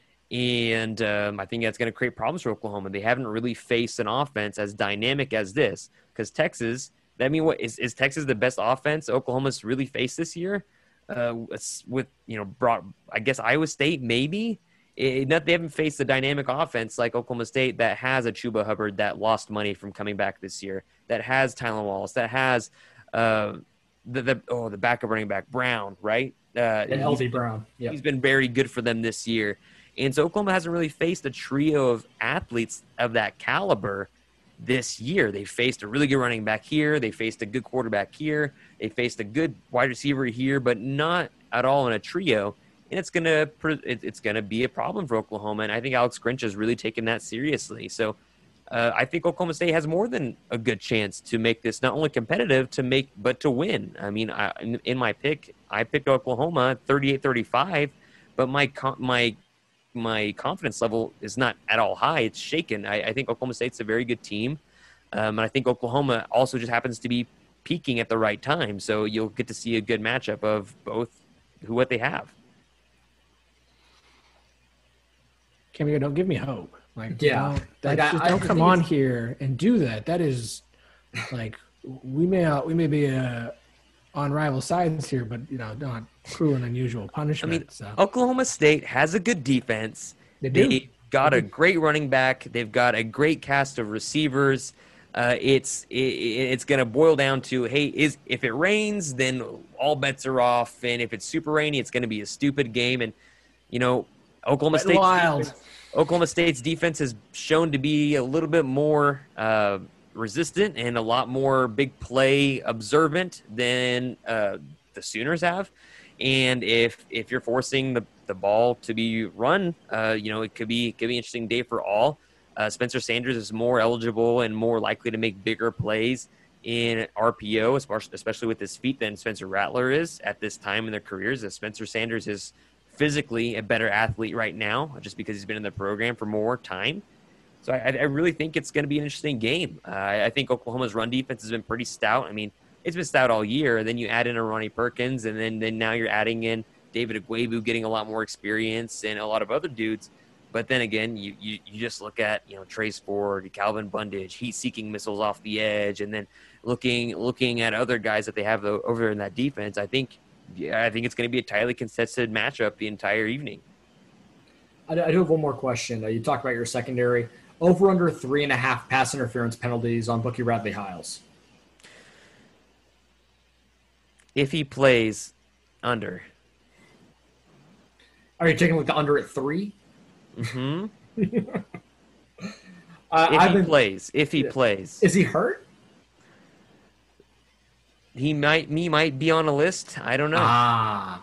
and um, I think that's going to create problems for Oklahoma. They haven't really faced an offense as dynamic as this, because Texas, I mean, what is, is Texas the best offense Oklahoma's really faced this year? Uh, with, you know, brought, I guess, Iowa State, maybe. It, not, they haven't faced a dynamic offense like Oklahoma State that has a Chuba Hubbard that lost money from coming back this year, that has Tylan Wallace, that has uh, the, the oh the backup running back Brown, right? Uh, Yeah, L V Brown. Yep. He's been very good for them this year, and so Oklahoma hasn't really faced a trio of athletes of that caliber this year. They faced a really good running back here, they faced a good quarterback here, they faced a good wide receiver here, but not at all in a trio. And it's gonna it's gonna be a problem for Oklahoma, and I think Alex Grinch has really taken that seriously. So uh, I think Oklahoma State has more than a good chance to make this not only competitive to make, but to win. I mean, I, in, in my pick, I picked Oklahoma thirty-eight thirty-five, but my my my confidence level is not at all high. It's shaken. I, I think Oklahoma State's a very good team, um, and I think Oklahoma also just happens to be peaking at the right time. So you'll get to see a good matchup of both who what they have. Cameo, don't give me hope. Like, Yeah. don't, Like, that's I- just, I don't think come on it's- here and do that. That is, like, we may uh, we may be uh, on rival sides here, but you know, not cruel and unusual I punishment. mean, so Oklahoma State has a good defense. they do. They got They a do. great running back. They've got a great cast of receivers. Uh, it's it, it's going to boil down to, hey, is if it rains, then all bets are off, and if it's super rainy, it's going to be a stupid game. And you know, Oklahoma Wet and State wild. Oklahoma State's defense has shown to be a little bit more uh, resistant and a lot more big play observant than uh, the Sooners have. And if if you're forcing the, the ball to be run, uh, you know, it could be it could be an interesting day for all. Uh, Spencer Sanders is more eligible and more likely to make bigger plays in R P O, especially with his feet, than Spencer Rattler is at this time in their careers. As Spencer Sanders is physically a better athlete right now, just because he's been in the program for more time. So I, I really think it's going to be an interesting game. Uh, I think Oklahoma's run defense has been pretty stout. I mean, it's been stout all year. Then you add in a Ronnie Perkins, and then, then now you're adding in David Agwebu getting a lot more experience and a lot of other dudes. But then again, you, you, you just look at, you know, Trace Ford, Calvin Bundage, heat-seeking missiles off the edge, and then looking looking at other guys that they have over there in that defense. I think yeah, I think it's going to be a tightly contested matchup the entire evening. I do I do have one more question. Uh, you talked about your secondary. Over under three and a half pass interference penalties on Bookie Radley Hiles. If he plays under. Are you taking like the under at three? Mm-hmm. Uh, If I've he been, plays. If he Yeah. plays. Is he hurt? He might he might be on a list. I don't know. Ah,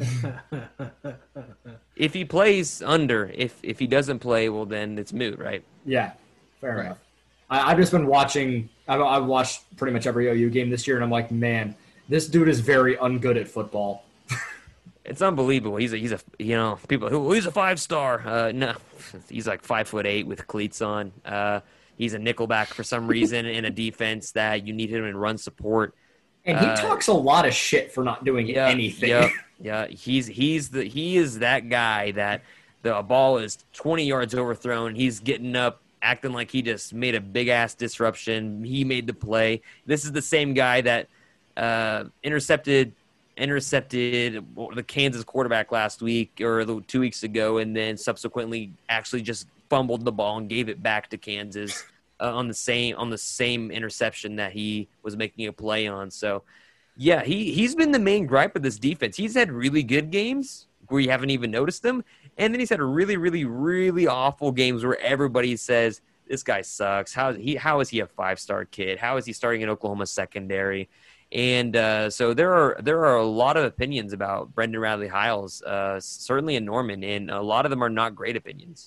If he plays, under. If if he doesn't play, well, then it's moot, right? yeah, fair Right. enough. I, I've just been watching. I've, I've watched pretty much every O U game this year, and I'm like, man, this dude is very ungood at football. It's unbelievable. He's a he's a you know people who he's a five star. Uh, no, he's like five foot eight with cleats on. Uh, he's a nickelback for some reason in a defense that you need him in run support. And he Uh, talks a lot of shit for not doing Yeah, anything. Yeah, yeah. He's he's the he is that guy that the ball is twenty yards overthrown. He's getting up, acting like he just made a big ass disruption. He made the play. This is the same guy that uh, intercepted intercepted the Kansas quarterback last week or the, two weeks ago, and then subsequently actually just fumbled the ball and gave it back to Kansas uh, on the same on the same interception that he was making a play on. So, yeah, he he's been the main gripe of this defense. He's had really good games where you haven't even noticed them, and then he's had really, really, really awful games where everybody says this guy sucks. How he how is he a five star kid? How is he starting in Oklahoma secondary? And uh, so there are there are a lot of opinions about Brendan Radley Hiles, uh, certainly in Norman, and a lot of them are not great opinions.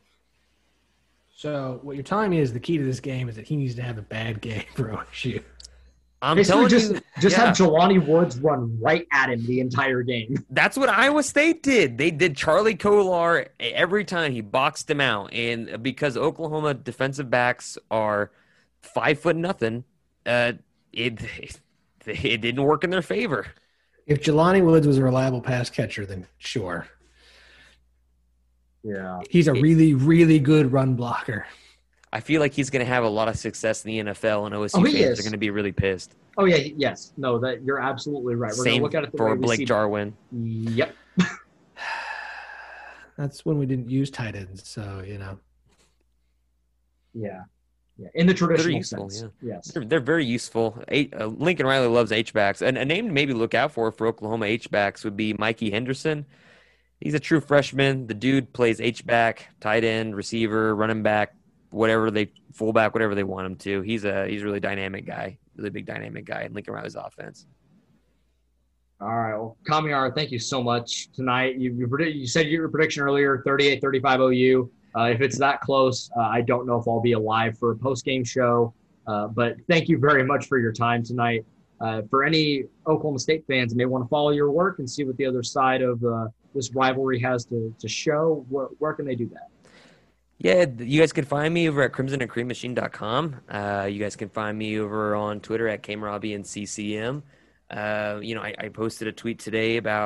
So what you're telling me is the key to this game is that he needs to have a bad game for O S U. I'm Basically, telling just you, just yeah, have Jelani Woods run right at him the entire game. that's what Iowa State did. They did Charlie Kolar every time. He boxed him out, and because Oklahoma defensive backs are five foot nothing, uh, it it didn't work in their favor. If Jelani Woods was a reliable pass catcher, then sure. Yeah. He's a really, really good run blocker. I feel like he's going to have a lot of success in the N F L, and O S U Oh, he fans is. are going to be really pissed. Oh yeah. Yes. No. That you're absolutely right. We're Same gonna look at it the for way we Blake see- Jarwin. Yep. That's when we didn't use tight ends, so you know. Yeah. Yeah. In the traditional useful, sense. Yes. They're, they're very useful. Eight, uh, Lincoln Riley loves H-backs. And a name to maybe look out for for Oklahoma H-backs would be Mikey Henderson. He's a true freshman. The dude plays H-back, tight end, receiver, running back, whatever they fullback, whatever they want him to. He's a he's a really dynamic guy, really big dynamic guy in Lincoln Riley's offense. All right. Well, Kamiar, thank you so much tonight. You you, predict, you said your prediction earlier, thirty-eight thirty-five O U. Uh, if it's that close, uh, I don't know if I'll be alive for a post-game show. Uh, but thank you very much for your time tonight. Uh, for any Oklahoma State fans who may want to follow your work and see what the other side of uh, this rivalry has to, to show, where, where can they do that? Yeah, you guys can find me over at crimson and cream machine dot com. Uh, you guys can find me over on Twitter at Kmrobbie and C C M. Uh, you know, I, I posted a tweet today about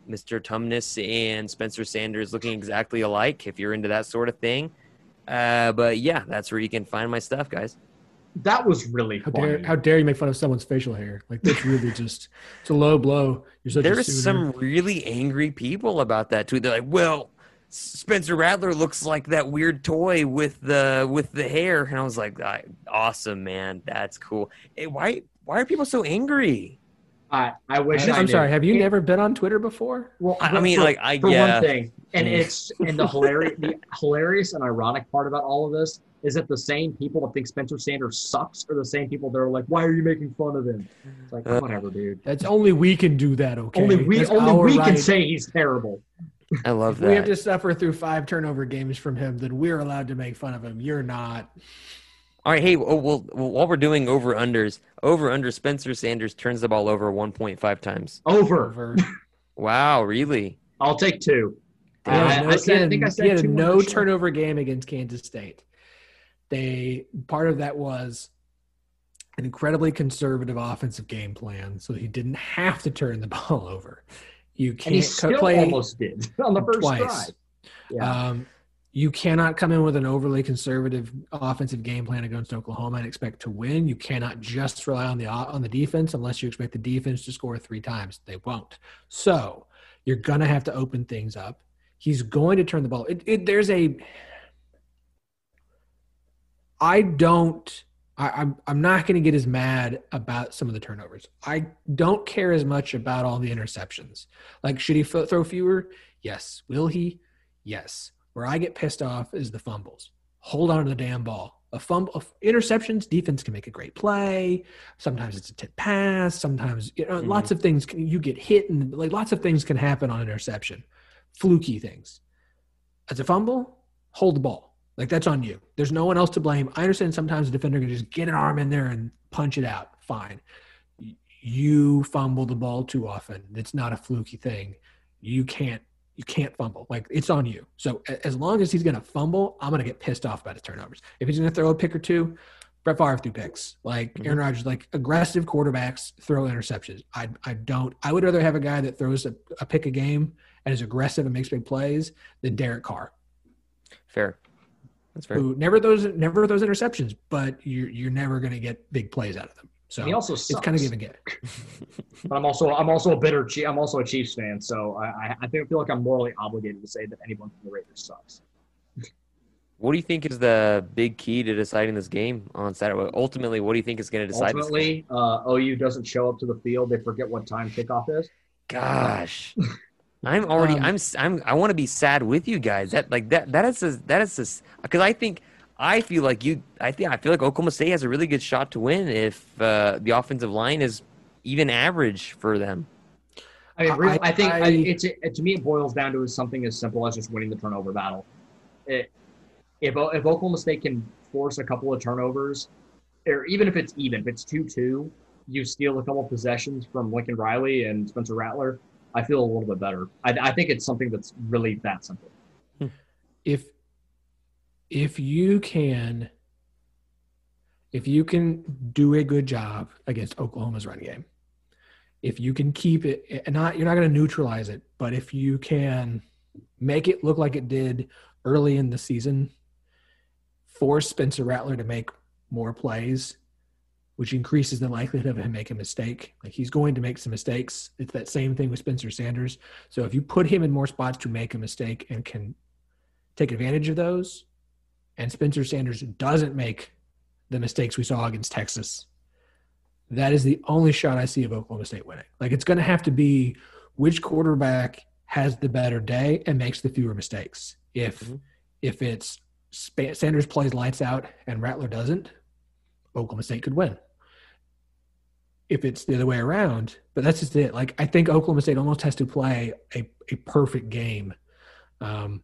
Mister Tumnus and Spencer Sanders looking exactly alike if you're into that sort of thing. Uh, but yeah, that's where you can find my stuff, guys. That was really How funny. dare, how dare you make fun of someone's facial hair? Like, that's really just, it's a low blow. You're such a There's suitor. some really angry people about that tweet. They're like, well, Spencer Rattler looks like that weird toy with the with the hair. And I was like, awesome, man. That's cool. Hey, why why are people so angry? I, I wish I I'm knew. sorry. Have you It- never been on Twitter before? Well, I- I but mean, for, like, I- for yeah. one thing, and Mm. it's and the hilarious, the hilarious and ironic part about all of this is that the same people that think Spencer Sanders sucks are the same people that are like, "Why are you making fun of him?" It's like, Uh, whatever, dude. That's only we can do that, okay? Only we, That's only our we right. can say he's terrible. I love If that. we have to suffer through five turnover games from him, then we're allowed to make fun of him. You're not. All right, hey, well, well, while we're doing over unders, over under Spencer Sanders turns the ball over one point five times. Over. Over. Wow, really? I'll take two. He had I- no- I said- he I think I had- said he had two a on no the show. turnover game against Kansas State. They part of that was an incredibly conservative offensive game plan, so he didn't have to turn the ball over. You And he can't co- still play almost did on the first twice. drive. Yeah. Um, you cannot come in with an overly conservative offensive game plan against Oklahoma and expect to win. You cannot just rely on the on the defense unless you expect the defense to score three times. They won't. So you're gonna have to open things up. He's going to turn the ball. It, it, there's a. I don't. I, I'm I'm not going to get as mad about some of the turnovers. I don't care as much about all the interceptions. Like, should he f- throw fewer? Yes. Will he? Yes. Where I get pissed off is the fumbles. Hold on to the damn ball. A fumble, interceptions, defense can make a great play. Sometimes it's a tip pass. Sometimes, you know, Mhm. lots of things. Can, you get hit, and like lots of things can happen on interception. Fluky things. As a fumble, hold the ball. Like, that's on you. There's no one else to blame. I understand sometimes a defender can just get an arm in there and punch it out. Fine. You fumble the ball too often. It's not a fluky thing. You can't you can't fumble. Like, it's on you. So a- as long as he's going to fumble, I'm going to get pissed off about his turnovers. If he's going to throw a pick or two, Brett Favre threw picks. Like, Aaron Rodgers, like, aggressive quarterbacks throw interceptions. I I don't. I would rather have a guy that throws a, a pick a game and is aggressive and makes big plays than Derek Carr, Fair. That's fair. who never throws never throws interceptions, but you're you're never going to get big plays out of them. So And he also it's sucks. kind of give and get. But I'm also I'm also a bitter Chief. I'm also a Chiefs fan, so I I I think I feel like I'm morally obligated to say that anyone from the Raiders sucks. What do you think is the big key to deciding this game on Saturday? Ultimately, what do you think is going to decide this game? Ultimately, uh, O U doesn't show up to the field. They forget what time kickoff is. Gosh, I'm already. Um, I'm. s- I'm. I want to be sad with you guys. That like that. That is. A, that is. This because I think. I feel like you. I think. I feel like Oklahoma State has a really good shot to win if uh, the offensive line is even average for them. I mean, really, I- I, think I- I, it's it, to me it boils down to something as simple as just winning the turnover battle. It, if O- if Oklahoma State can force a couple of turnovers, or even if it's even, if it's two two, you steal a couple of possessions from Lincoln Riley and Spencer Rattler, I feel a little bit better. I, I think it's something that's really that simple. if if you can if you can do a good job against Oklahoma's run game, if you can keep it and not you're not going to neutralize it, but if you can make it look like it did early in the season, force Spencer Rattler to make more plays, which increases the likelihood of him making a mistake. Like, he's going to make some mistakes. It's that same thing with Spencer Sanders. So if you put him in more spots to make a mistake and can take advantage of those, and Spencer Sanders doesn't make the mistakes we saw against Texas, that is the only shot I see of Oklahoma State winning. Like, it's going to have to be which quarterback has the better day and makes the fewer mistakes. If Mhm. if it's Sp- Sanders plays lights out and Rattler doesn't, Oklahoma State could win. If it's the other way around, but that's just it. Like, I think Oklahoma State almost has to play a, a perfect game. Um,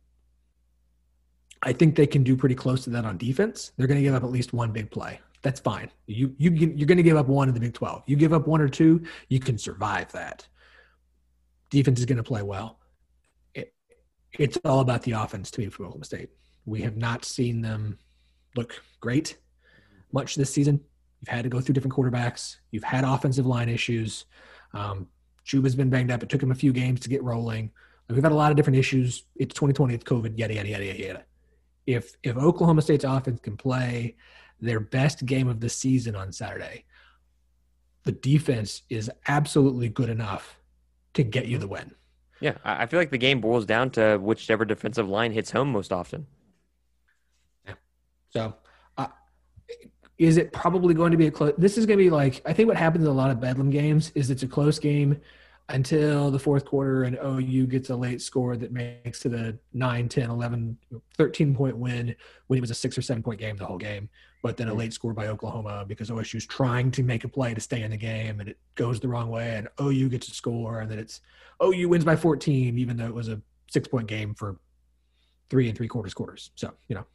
I think they can do pretty close to that on defense. They're going to give up at least one big play. That's fine. You you you're going to give up one in the Big twelve. You give up one or two, you can survive that. Defense is going to play well. It, it's all about the offense to me for Oklahoma State. We have not seen them look great much this season. You've had to go through different quarterbacks. You've had offensive line issues. Um, Chuba's been banged up. It took him a few games to get rolling. Like, we've had a lot of different issues. It's twenty twenty. It's COVID. Yada yada yada yada yada. If if Oklahoma State's offense can play their best game of the season on Saturday, the defense is absolutely good enough to get you the win. Yeah, I I feel like the game boils down to whichever defensive line hits home most often. Yeah. So, uh, is it probably going to be a close? This is going to be like, I think what happens in a lot of Bedlam games is it's a close game until the fourth quarter and O U gets a late score that makes it a nine, ten, eleven, thirteen point win when it was a six or seven point game the whole game. But then a late score by Oklahoma because O S U's trying to make a play to stay in the game and it goes the wrong way and O U gets a score and then it's O U wins by fourteen even though it was a six point game for three and three quarters quarters. So, you know.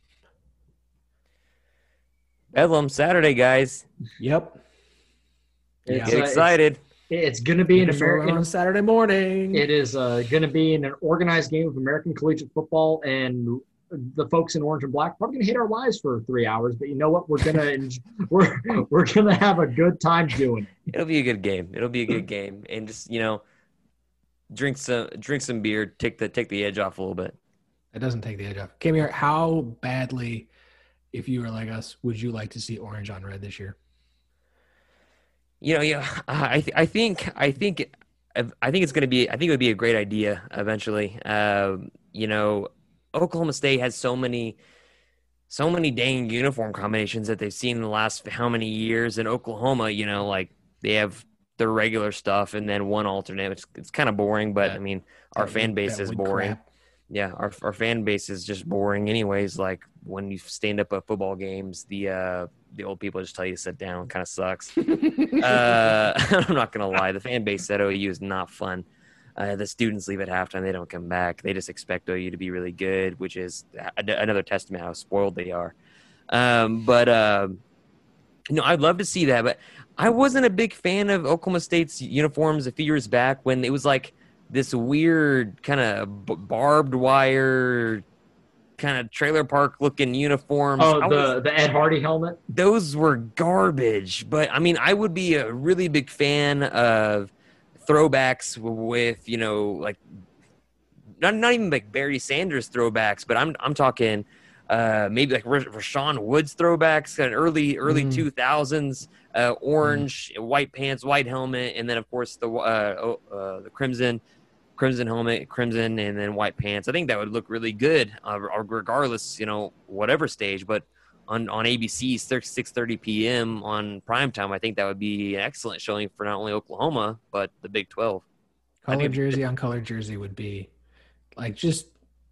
Bedlam Saturday, guys. Yep. It's, Get uh, excited. It's, it's going to be an Maybe throw it American on Saturday morning. It is uh, going to be in an organized game of American collegiate football, and the folks in orange and black probably going to hate our lives for three hours. But you know what? We're gonna we're we're gonna have a good time doing it. It'll be a good game. It'll be a good game, and just you know, drink some drink some beer, take the take the edge off a little bit. It doesn't take the edge off. Camille, how badly, if you were like us, would you like to see orange on red this year? You know, yeah, I th- I think I think I think it's going to be I think it would be a great idea eventually. Um, you know, Oklahoma State has so many so many dang uniform combinations that they've seen in the last how many years. In Oklahoma, you know, like they have their regular stuff and then one alternate. It's it's kind of boring, but Yeah. I mean, our That fan wood- base that is wood boring. crap. Yeah, our our fan base is just boring anyways. Like when you stand up at football games, the uh, the old people just tell you to sit down. Kind of sucks. uh, I'm not gonna lie. The fan base at O U is not fun. Uh, the students leave at halftime; they don't come back. They just expect O U to be really good, which is a- another testament how spoiled they are. Um, but uh, you know, I'd love to see that. But I wasn't a big fan of Oklahoma State's uniforms a few years back when it was like this weird kind of b- barbed wire, kind of trailer park looking uniforms. Oh, I the was- the Ed Hardy helmet. those were garbage. But I mean, I would be a really big fan of throwbacks with, you know, like not not even like Barry Sanders throwbacks, but I'm I'm talking uh, maybe like Rash- Rashawn Woods throwbacks, kind of early early Mm. two thousands, uh, orange, white pants, white helmet, and then of course the uh, oh, uh, the crimson. Crimson helmet, crimson, and then white pants. I think that would look really good, uh, regardless, you know, whatever stage. But on, on A B C, six thirty p.m. on primetime, I think that would be an excellent showing for not only Oklahoma, but the Big twelve. I Colored think- jersey on colored jersey would be like just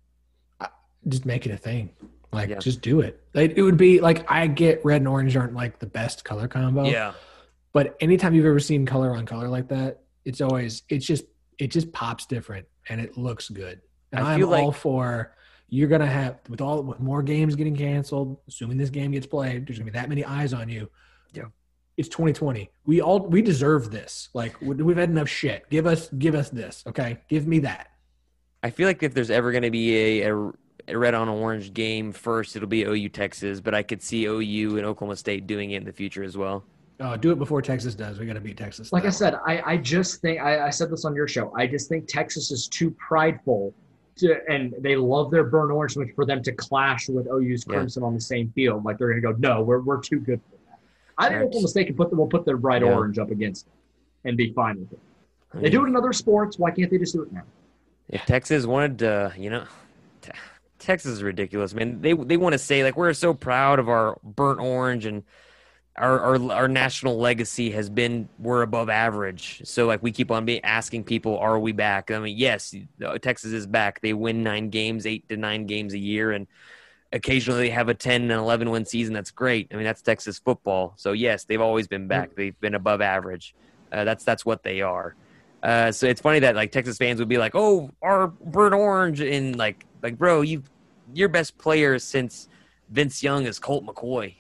uh, just make it a thing. Like Yeah. just do it. Like, it would be like, I get red and orange aren't like the best color combo. Yeah. But anytime you've ever seen color on color like that, it's always it's just it just pops different and it looks good. And I I'm feel like- all for you're gonna have with all with more games getting canceled, assuming this game gets played, there's gonna be that many eyes on you. Yeah. It's twenty twenty. We all we deserve this. Like we- we've had enough shit. Give us give us this. Okay, give me that. I feel like if there's ever going to be a, a, a red on orange game first, it'll be O U Texas, but I could see O U and Oklahoma State doing it in the future as well. Uh, do it before Texas does. We got to beat Texas. Like I now. said, I, I just think I, I said this on your show. I just think Texas is too prideful, to, and they love their burnt orange so much for them to clash with O U's Yeah. crimson on the same field. Like they're going to go, no, we're we're too good for that. I think That's- Oklahoma State can put them will put their bright Yeah. orange up against it and be fine with it. I They mean, do it in other sports. Why can't they just do it now? If Texas wanted to, you know, te- Texas is ridiculous, man. They they want to say like we're so proud of our burnt orange and our, our our national legacy has been we're above average. So like we keep on being asking people, are we back? I mean, yes, Texas is back. They win nine games, eight to nine games a year, and occasionally they have a ten and eleven win season. That's great. I mean, that's Texas football. So yes, they've always been back. They've been above average. Uh, that's that's what they are. Uh, so it's funny that like Texas fans would be like, "Oh, our burnt orange," and like, like, bro, you, your best player since Vince Young is Colt McCoy,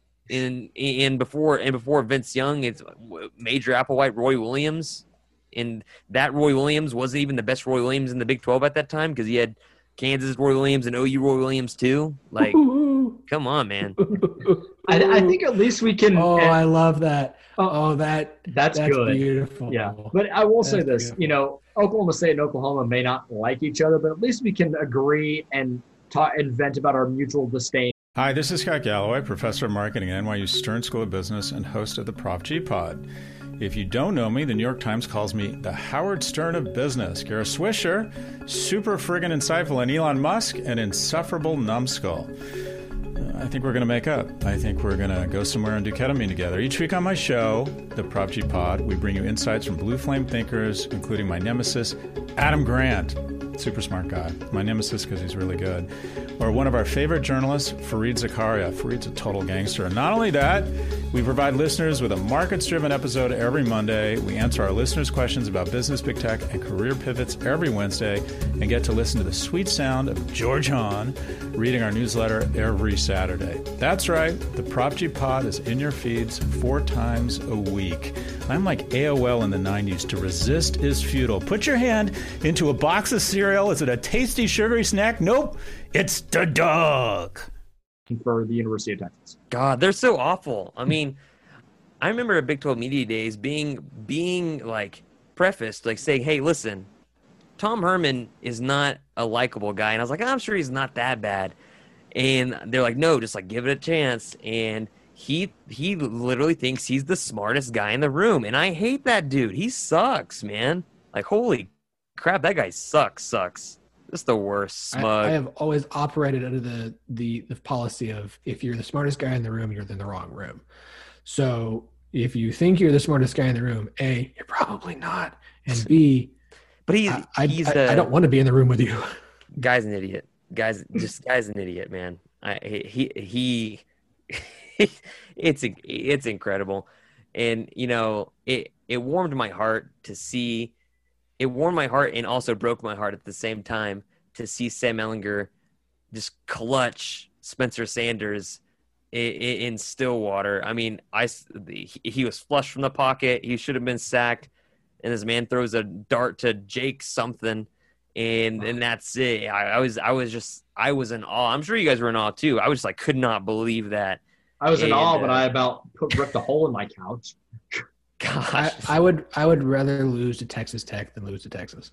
and and before and before Vince Young, it's Major Applewhite, Roy Williams, and that Roy Williams wasn't even the best Roy Williams in the Big twelve at that time because he had Kansas Roy Williams and O U Roy Williams too. Like, Ooh. Come on, man. I, I think at least we can. Oh, uh, I love that. Oh, Oh, that that's, that's good. beautiful. Yeah, but I will say That's this: beautiful. you know, Oklahoma State and Oklahoma may not like each other, but at least we can agree and talk and vent about our mutual disdain. Hi, this is Scott Galloway, professor of marketing at N Y U Stern School of Business and host of the Prop G Pod. If you don't know me, the New York Times calls me the Howard Stern of business. Kara Swisher, super friggin' insightful, and Elon Musk, an insufferable numbskull. I think we're going to make up. I think we're going to go somewhere and do ketamine together. Each week on my show, the Prop G Pod, we bring you insights from blue flame thinkers, including my nemesis, Adam Grant. Super smart guy. My nemesis because he's really good. Or one of our favorite journalists, Fareed Zakaria. Fareed's a total gangster. And not only that, we provide listeners with a markets-driven episode every Monday. We answer our listeners' questions about business, big tech, and career pivots every Wednesday, and get to listen to the sweet sound of George Hahn reading our newsletter every Saturday. That's right. The Prop G Pod is in your feeds four times a week. I'm like A O L in the nineties. To resist is futile. Put your hand into a box of cereal. Is it a tasty, sugary snack? Nope. It's the dog. For the University of Texas. God, they're so awful. I mean, I remember at Big twelve Media Days being being like prefaced, like saying, hey, listen, Tom Herman is not a likable guy. And I was like, I'm sure he's not that bad. And they're like, no, just like give it a chance. And he he literally thinks he's the smartest guy in the room. And I hate that dude. He sucks, man. Like, holy crap, that guy sucks, sucks. Just the worst, smug. I, I have always operated under the, the the policy of if you're the smartest guy in the room, you're in the wrong room. So if you think you're the smartest guy in the room, A, you're probably not. And B, but he's, I, I, he's I, a, I don't want to be in the room with you. Guy's an idiot. Guy's just guy's an idiot, man. I he he, he it's it's incredible, and you know it it warmed my heart to see. It warmed my heart and also broke my heart at the same time to see Sam Ehlinger just clutch Spencer Sanders in, in Stillwater. I mean, I he was flushed from the pocket. He should have been sacked, and this man throws a dart to Jake something. And and that's it. I, I was I was just I was in awe. I'm sure you guys were in awe too. I was just like could not believe that. I was in and, awe, uh, but I about put ripped a hole in my couch. Gosh, I, I would I would rather lose to Texas Tech than lose to Texas.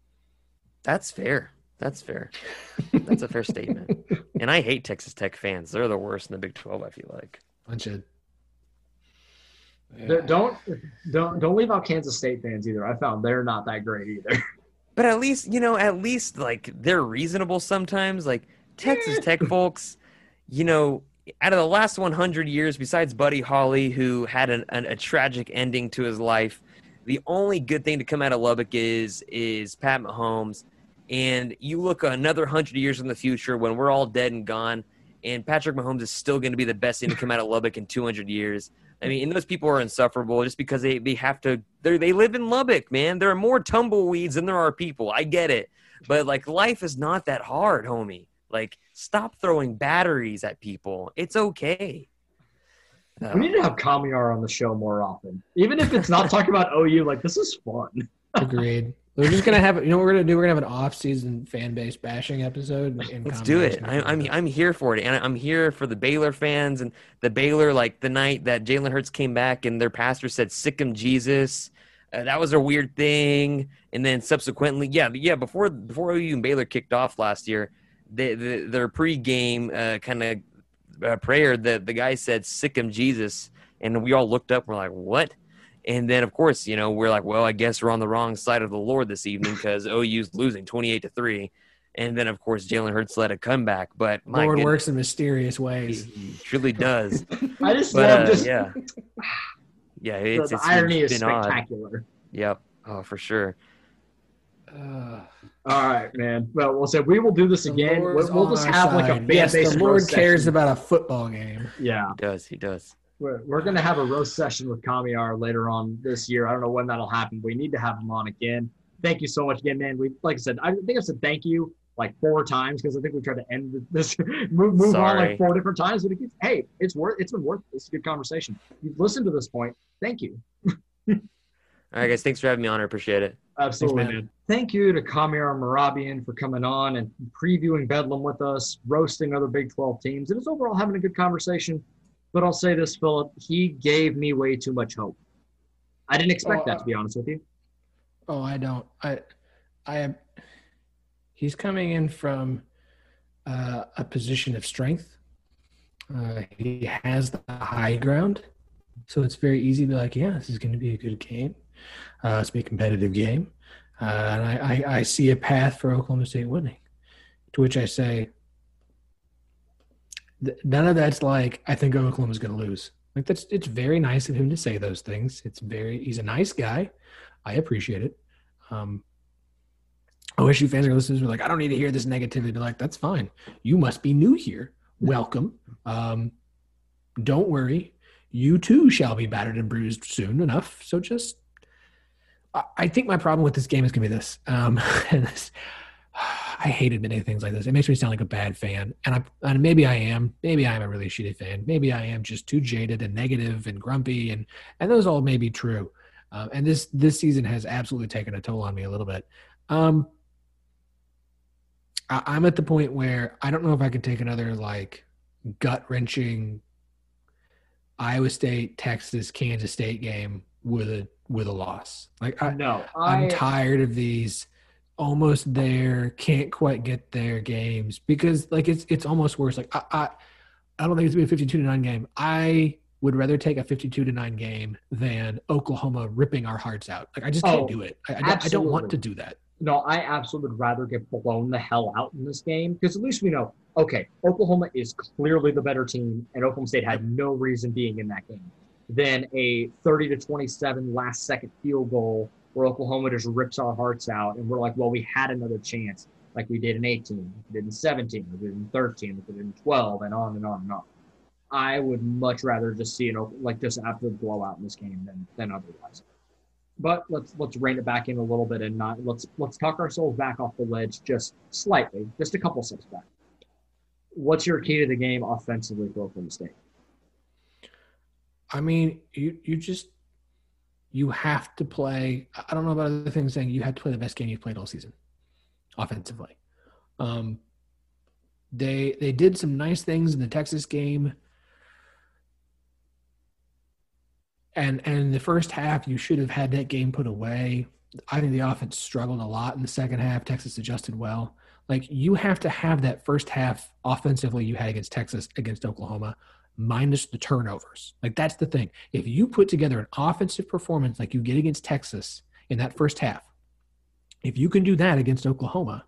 that's fair. That's fair. That's a fair statement. And I hate Texas Tech fans. They're the worst in the Big twelve. I feel like. Bunch of There- Don't don't don't leave out Kansas State fans either. I found they're not that great either. But at least you know, at least like they're reasonable sometimes. Like Texas Tech folks, you know. Out of the last one hundred years, besides Buddy Holly, who had an, an, a tragic ending to his life, the only good thing to come out of Lubbock is is Pat Mahomes. And you look another one hundred years in the future when we're all dead and gone, and Patrick Mahomes is still going to be the best thing to come out of Lubbock in two hundred years. I mean, and those people are insufferable just because they, they have to – they live in Lubbock, man. There are more tumbleweeds than there are people. I get it. But, like, life is not that hard, homie. Like, stop throwing batteries at people. It's okay. Uh, We need to have Kamiar on the show more often, even if it's not talking about O U. Like, this is fun. agreed. We're just gonna have you know what we're gonna do. We're gonna have an off-season fan base bashing episode. in Let's do it. combination I, I'm with I'm here for it, and I'm here for the Baylor fans and the Baylor. Like the night that Jalen Hurts came back and their pastor said "Sick 'em Jesus," uh, that was a weird thing. And then subsequently, yeah, yeah, before before O U and Baylor kicked off last year, they, the, their pregame uh, kind of uh, prayer, the the guy said "Sick 'em Jesus," and we all looked up. And we're like, what? And then, of course, you know, we're like, well, I guess we're on the wrong side of the Lord this evening because O U's losing twenty-eight to three. And then, of course, Jalen Hurts led a comeback. But my Lord goodness, works in mysterious he, ways. he truly does. I just But love uh, just yeah, yeah, the, it's, the it's irony is been odd. spectacular. Yep. Oh, for sure. Uh, All right, man. Well, we'll say we will do this the again. We'll, Lord's we'll on just our have like a side. fan yes, base the Lord roast cares session. about a football game. Yeah, He does. He does. we're, we're gonna have a roast session with Kamiar later on this year. I don't know when that'll happen. We need to have him on again. Thank you so much again, man. We like I said, I think I said thank you like four times because I think we tried to end this move move on Sorry. like four different times. But it keeps, hey, it's worth it's been worth it. It's a good conversation. You've listened to this point. Thank you. All right, guys. Thanks for having me on. I appreciate it. Absolutely, Thanks, man. man. Thank you to Kamiar Marabian for coming on and previewing Bedlam with us, roasting other Big twelve teams, and just overall having a good conversation. But I'll say this, Philip, he gave me way too much hope. I didn't expect Oh, that, uh, to be honest with you. Oh, I don't. I, I am. He's coming in from uh, a position of strength. Uh, he has the high ground, so it's very easy to be like, yeah, this is going to be a good game. Uh, it's be a competitive game, uh, and I, I, I see a path for Oklahoma State winning. To which I say, th- none of that's like I think Oklahoma's going to lose. Like that's it's very nice of him to say those things. It's very he's a nice guy. I appreciate it. Um, O S U fans are listeners are like, I don't need to hear this negativity. Be like, that's fine. You must be new here. Welcome. Um, don't worry. You too shall be battered and bruised soon enough. So just, I, I think my problem with this game is going to be this. Um, and this. I hate admitting things like this. It makes me sound like a bad fan. And I and maybe I am. Maybe I am a really shitty fan. Maybe I am just too jaded and negative and grumpy. And, and those all may be true. Um, and this this season has absolutely taken a toll on me a little bit. Um, I, I'm at the point where I don't know if I can take another like gut-wrenching Iowa State, Texas, Kansas State game with a with a loss. Like I, No, I, I'm tired of these almost there, can't quite get there games because like it's it's almost worse. Like I I, I don't think it's gonna be a fifty-two to nine game. I would rather take a fifty-two to nine game than Oklahoma ripping our hearts out. Like I just can't Oh, do it. I, I, don't, I don't want to do that. No, I absolutely would rather get blown the hell out in this game because at least we know, okay, Oklahoma is clearly the better team and Oklahoma State had no reason being in that game than a thirty to twenty-seven last second field goal where Oklahoma just rips our hearts out and we're like, well, we had another chance like we did in eighteen, we did in seventeen, we did in thirteen, we did in twelve, and on and on and on. I would much rather just see an like just absolute blowout in this game than than otherwise. But let's let's rein it back in a little bit and not let's let's talk ourselves back off the ledge just slightly, just a couple steps back. What's your key to the game offensively for Oklahoma State? I mean, you you just you have to play. I don't know about other things saying you have to play the best game you've played all season, offensively. Um, they they did some nice things in the Texas game. And and in the first half, you should have had that game put away. I think the offense struggled a lot in the second half. Texas adjusted well. Like, you have to have that first half offensively you had against Texas, against Oklahoma, minus the turnovers. Like, that's the thing. If you put together an offensive performance like you get against Texas in that first half, if you can do that against Oklahoma,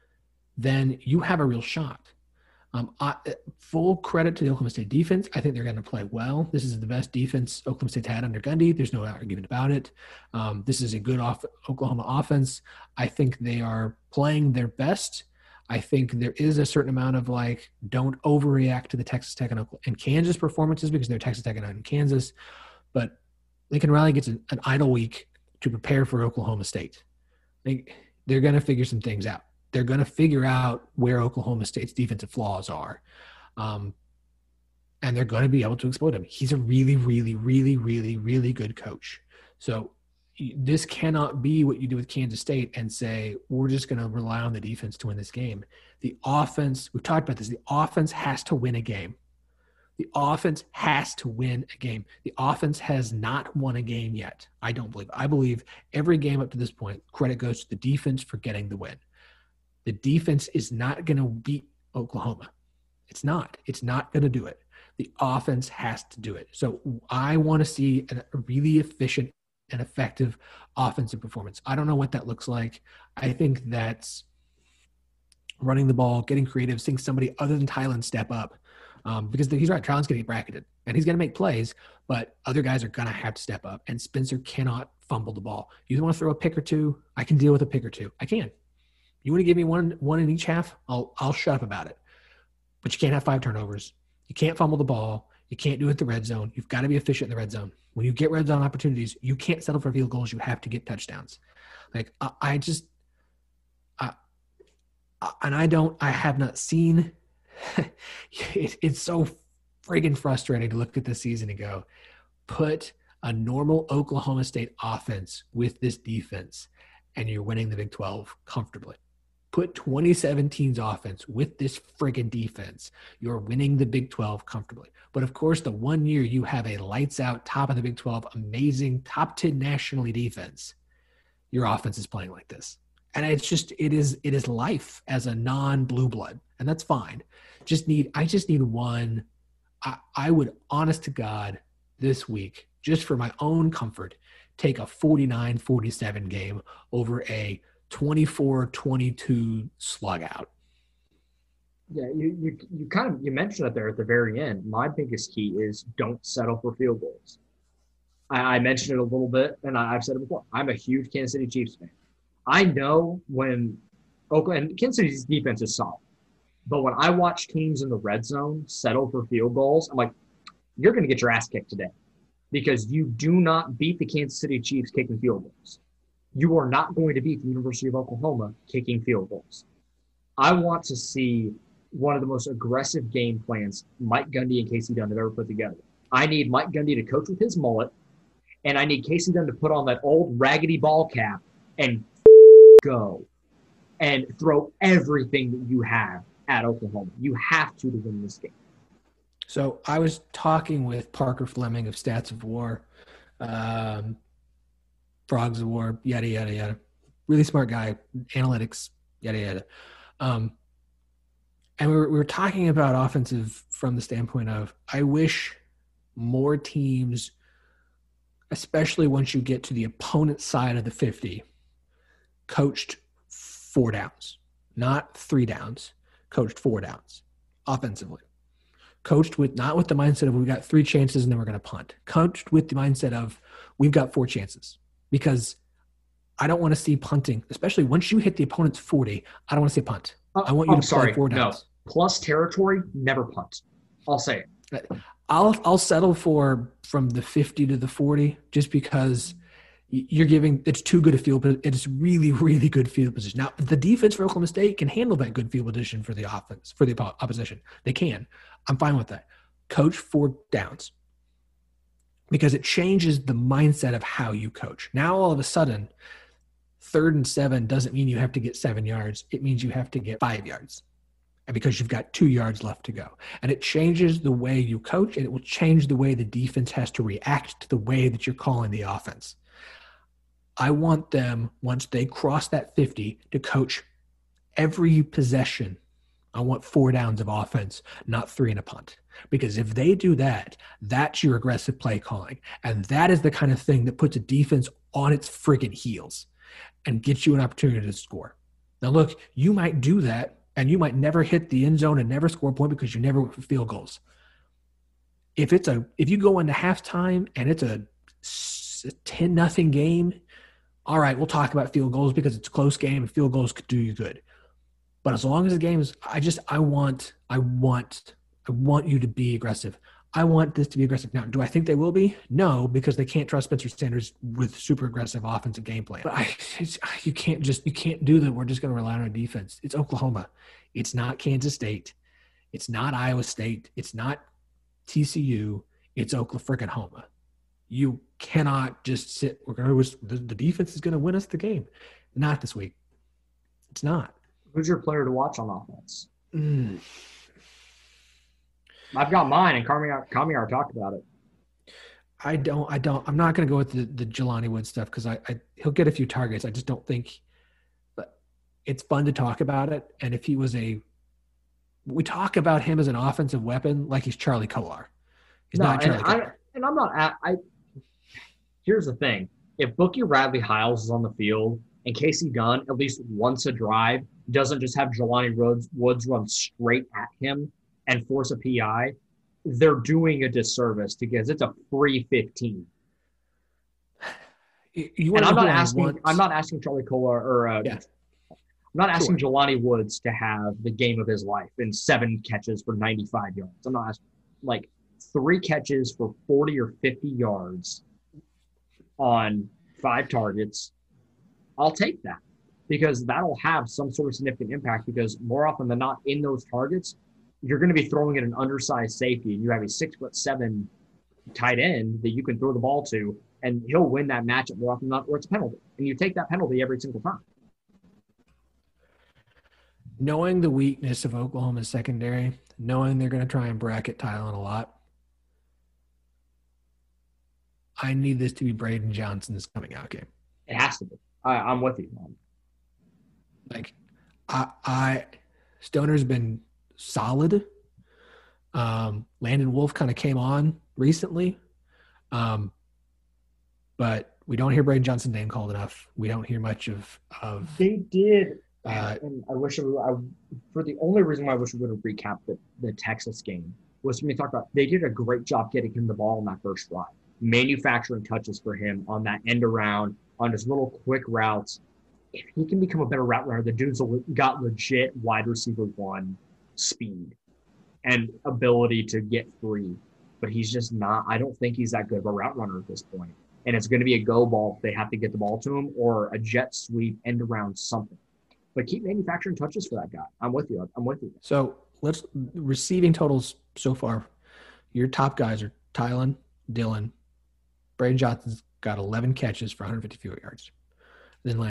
then you have a real shot. Um, I, full credit to the Oklahoma State defense. I think they're going to play well. This is the best defense Oklahoma State's had under Gundy. There's no argument about it. Um, this is a good off- Oklahoma offense. I think they are playing their best. I think there is a certain amount of like, don't overreact to the Texas Tech and, Oklahoma, and Kansas performances because they're Texas Tech and Kansas. But Lincoln Riley gets an, an idle week to prepare for Oklahoma State. They, they're going to figure some things out. They're going to figure out where Oklahoma State's defensive flaws are. Um, and they're going to be able to exploit him. He's a really, really, really, really, really good coach. So this cannot be what you do with Kansas State and say, we're just going to rely on the defense to win this game. The offense, we've talked about this, the offense has to win a game. The offense has to win a game. The offense has not won a game yet. I don't believe. I believe every game up to this point, credit goes to the defense for getting the win. The defense is not going to beat Oklahoma. It's not. It's not going to do it. The offense has to do it. So I want to see a really efficient and effective offensive performance. I don't know what that looks like. I think that's running the ball, getting creative, seeing somebody other than Tylen step up. Um, because he's right, Tylen's going to get bracketed, and he's going to make plays, but other guys are going to have to step up, and Spencer cannot fumble the ball. You want to throw a pick or two? I can deal with a pick or two. I can. You want to give me one one in each half? I'll I'll shut up about it. But you can't have five turnovers. You can't fumble the ball. You can't do it in the red zone. You've got to be efficient in the red zone. When you get red zone opportunities, you can't settle for field goals. You have to get touchdowns. Like I, I just, I, I, and I don't. I have not seen. it, it's so friggin' frustrating to look at this season and go, put a normal Oklahoma State offense with this defense, and you're winning the Big twelve comfortably. Put twenty seventeen's offense with this friggin' defense, you're winning the Big twelve comfortably. But of course, the one year you have a lights out, top of the Big twelve, amazing, top ten nationally defense, your offense is playing like this. And it's just, it is, it is life as a non-blue blood. And that's fine. Just need, I just need one. I, I would, honest to God, this week, just for my own comfort, take a forty-nine forty-seven game over a twenty-four twenty-two slug out. Yeah, you, you you kind of you mentioned it there at the very end. My biggest key is don't settle for field goals. I, I mentioned it a little bit, and I, I've said it before. I'm a huge Kansas City Chiefs fan. I know when Oakland and Kansas City's defense is solid, but when I watch teams in the red zone settle for field goals, I'm like, you're going to get your ass kicked today because you do not beat the Kansas City Chiefs kicking field goals. You are not going to beat the University of Oklahoma kicking field goals. I want to see one of the most aggressive game plans Mike Gundy and Casey Dunn have ever put together. I need Mike Gundy to coach with his mullet, and I need Casey Dunn to put on that old raggedy ball cap and go and throw everything that you have at Oklahoma. You have to to win this game. So I was talking with Parker Fleming of Stats of War, um, Frogs of War, yada, yada, yada. Really smart guy, analytics, yada, yada. Um, and we were, we were talking about offensive from the standpoint of, I wish more teams, especially once you get to the opponent side of the fifty, coached four downs, not three downs, coached four downs offensively. Coached with, not with the mindset of we've got three chances and then we're going to punt. Coached with the mindset of we've got four chances. Because I don't want to see punting, especially once you hit the opponent's forty. I don't want to see a punt. I want you I'm to sorry, play four downs. No. Plus territory, never punt. I'll say it. I'll I'll settle for from the fifty to the forty just because you're giving – it's too good a field – it's really, really good field position. Now, the defense for Oklahoma State can handle that good field position for the offense, for the opposition. They can. I'm fine with that. Coach four downs. Because it changes the mindset of how you coach. Now, all of a sudden, third and seven doesn't mean you have to get seven yards. It means you have to get five yards. And because you've got two yards left to go. And it changes the way you coach, and it will change the way the defense has to react to the way that you're calling the offense. I want them, once they cross that fifty, to coach every possession. I want four downs of offense, not three and a punt. Because if they do that, that's your aggressive play calling. And that is the kind of thing that puts a defense on its friggin' heels and gets you an opportunity to score. Now, look, you might do that, and you might never hit the end zone and never score a point because you never went for field goals. If it's a, if you go into halftime and it's a ten nothing game, all right, we'll talk about field goals because it's a close game and field goals could do you good. But as long as the game is, I just, I want, I want, I want you to be aggressive. I want this to be aggressive. Now, do I think they will be? No, because they can't trust Spencer Sanders with super aggressive offensive game plan. But I, it's, you can't just, you can't do that. We're just going to rely on our defense. It's Oklahoma. It's not Kansas State. It's not Iowa State. It's not T C U. It's Oklahoma. You cannot just sit. We're going to, the, the defense is going to win us the game. Not this week. It's not. Who's your player to watch on offense? Mm. I've got mine, and Kamiar, Kamiar talked about it. I don't. I don't. I'm not going to go with the, the Jelani Woods stuff because I, I he'll get a few targets. I just don't think. But it's fun to talk about it, and if he was a, we talk about him as an offensive weapon like he's Charlie Kolar. He's no, not Charlie and Kolar. I, and I'm not. I, I. Here's the thing: if Bookie Radley Hiles is on the field and Casey Dunn at least once a drive doesn't just have Jelani Woods Woods run straight at him and force a P I, they're doing a disservice because it's a free fifteen. You and I'm not I asking. want... I'm not asking Charlie Kolar or uh, yeah. I'm not asking sure. Jelani Woods to have the game of his life in seven catches for ninety-five yards. I'm not asking like three catches for forty or fifty yards on five targets. I'll take that because that'll have some sort of significant impact because more often than not in those targets, you're going to be throwing at an undersized safety and you have a six foot seven tight end that you can throw the ball to, and he'll win that matchup more often than not, or it's a penalty. And you take that penalty every single time. Knowing the weakness of Oklahoma's secondary, knowing they're going to try and bracket Tylen a lot, I need this to be Braden Johnson's coming out game. It has to be. I, I'm with you, man. Like, I, I Stoner's been solid. Um, Landon Wolf kind of came on recently, um, but we don't hear Braden Johnson's name called enough. We don't hear much of of. They did. Uh, and I wish it would, I, for the only reason why I wish we would have recapped the, the Texas game was when we talked about they did a great job getting him the ball in that first drive, manufacturing touches for him on that end around, on his little quick routes. If he can become a better route runner, the dude's got legit wide receiver one speed and ability to get free, but he's just not. I don't think he's that good of a route runner at this point. And it's going to be a go ball if they have to get the ball to him, or a jet sweep, end around, something. But keep manufacturing touches for that guy. I'm with you. I'm with you. So let's receiving totals so far. Your top guys are Tylen, Dylan. Braden Johnson's got eleven catches for one hundred fifty-four yards. Then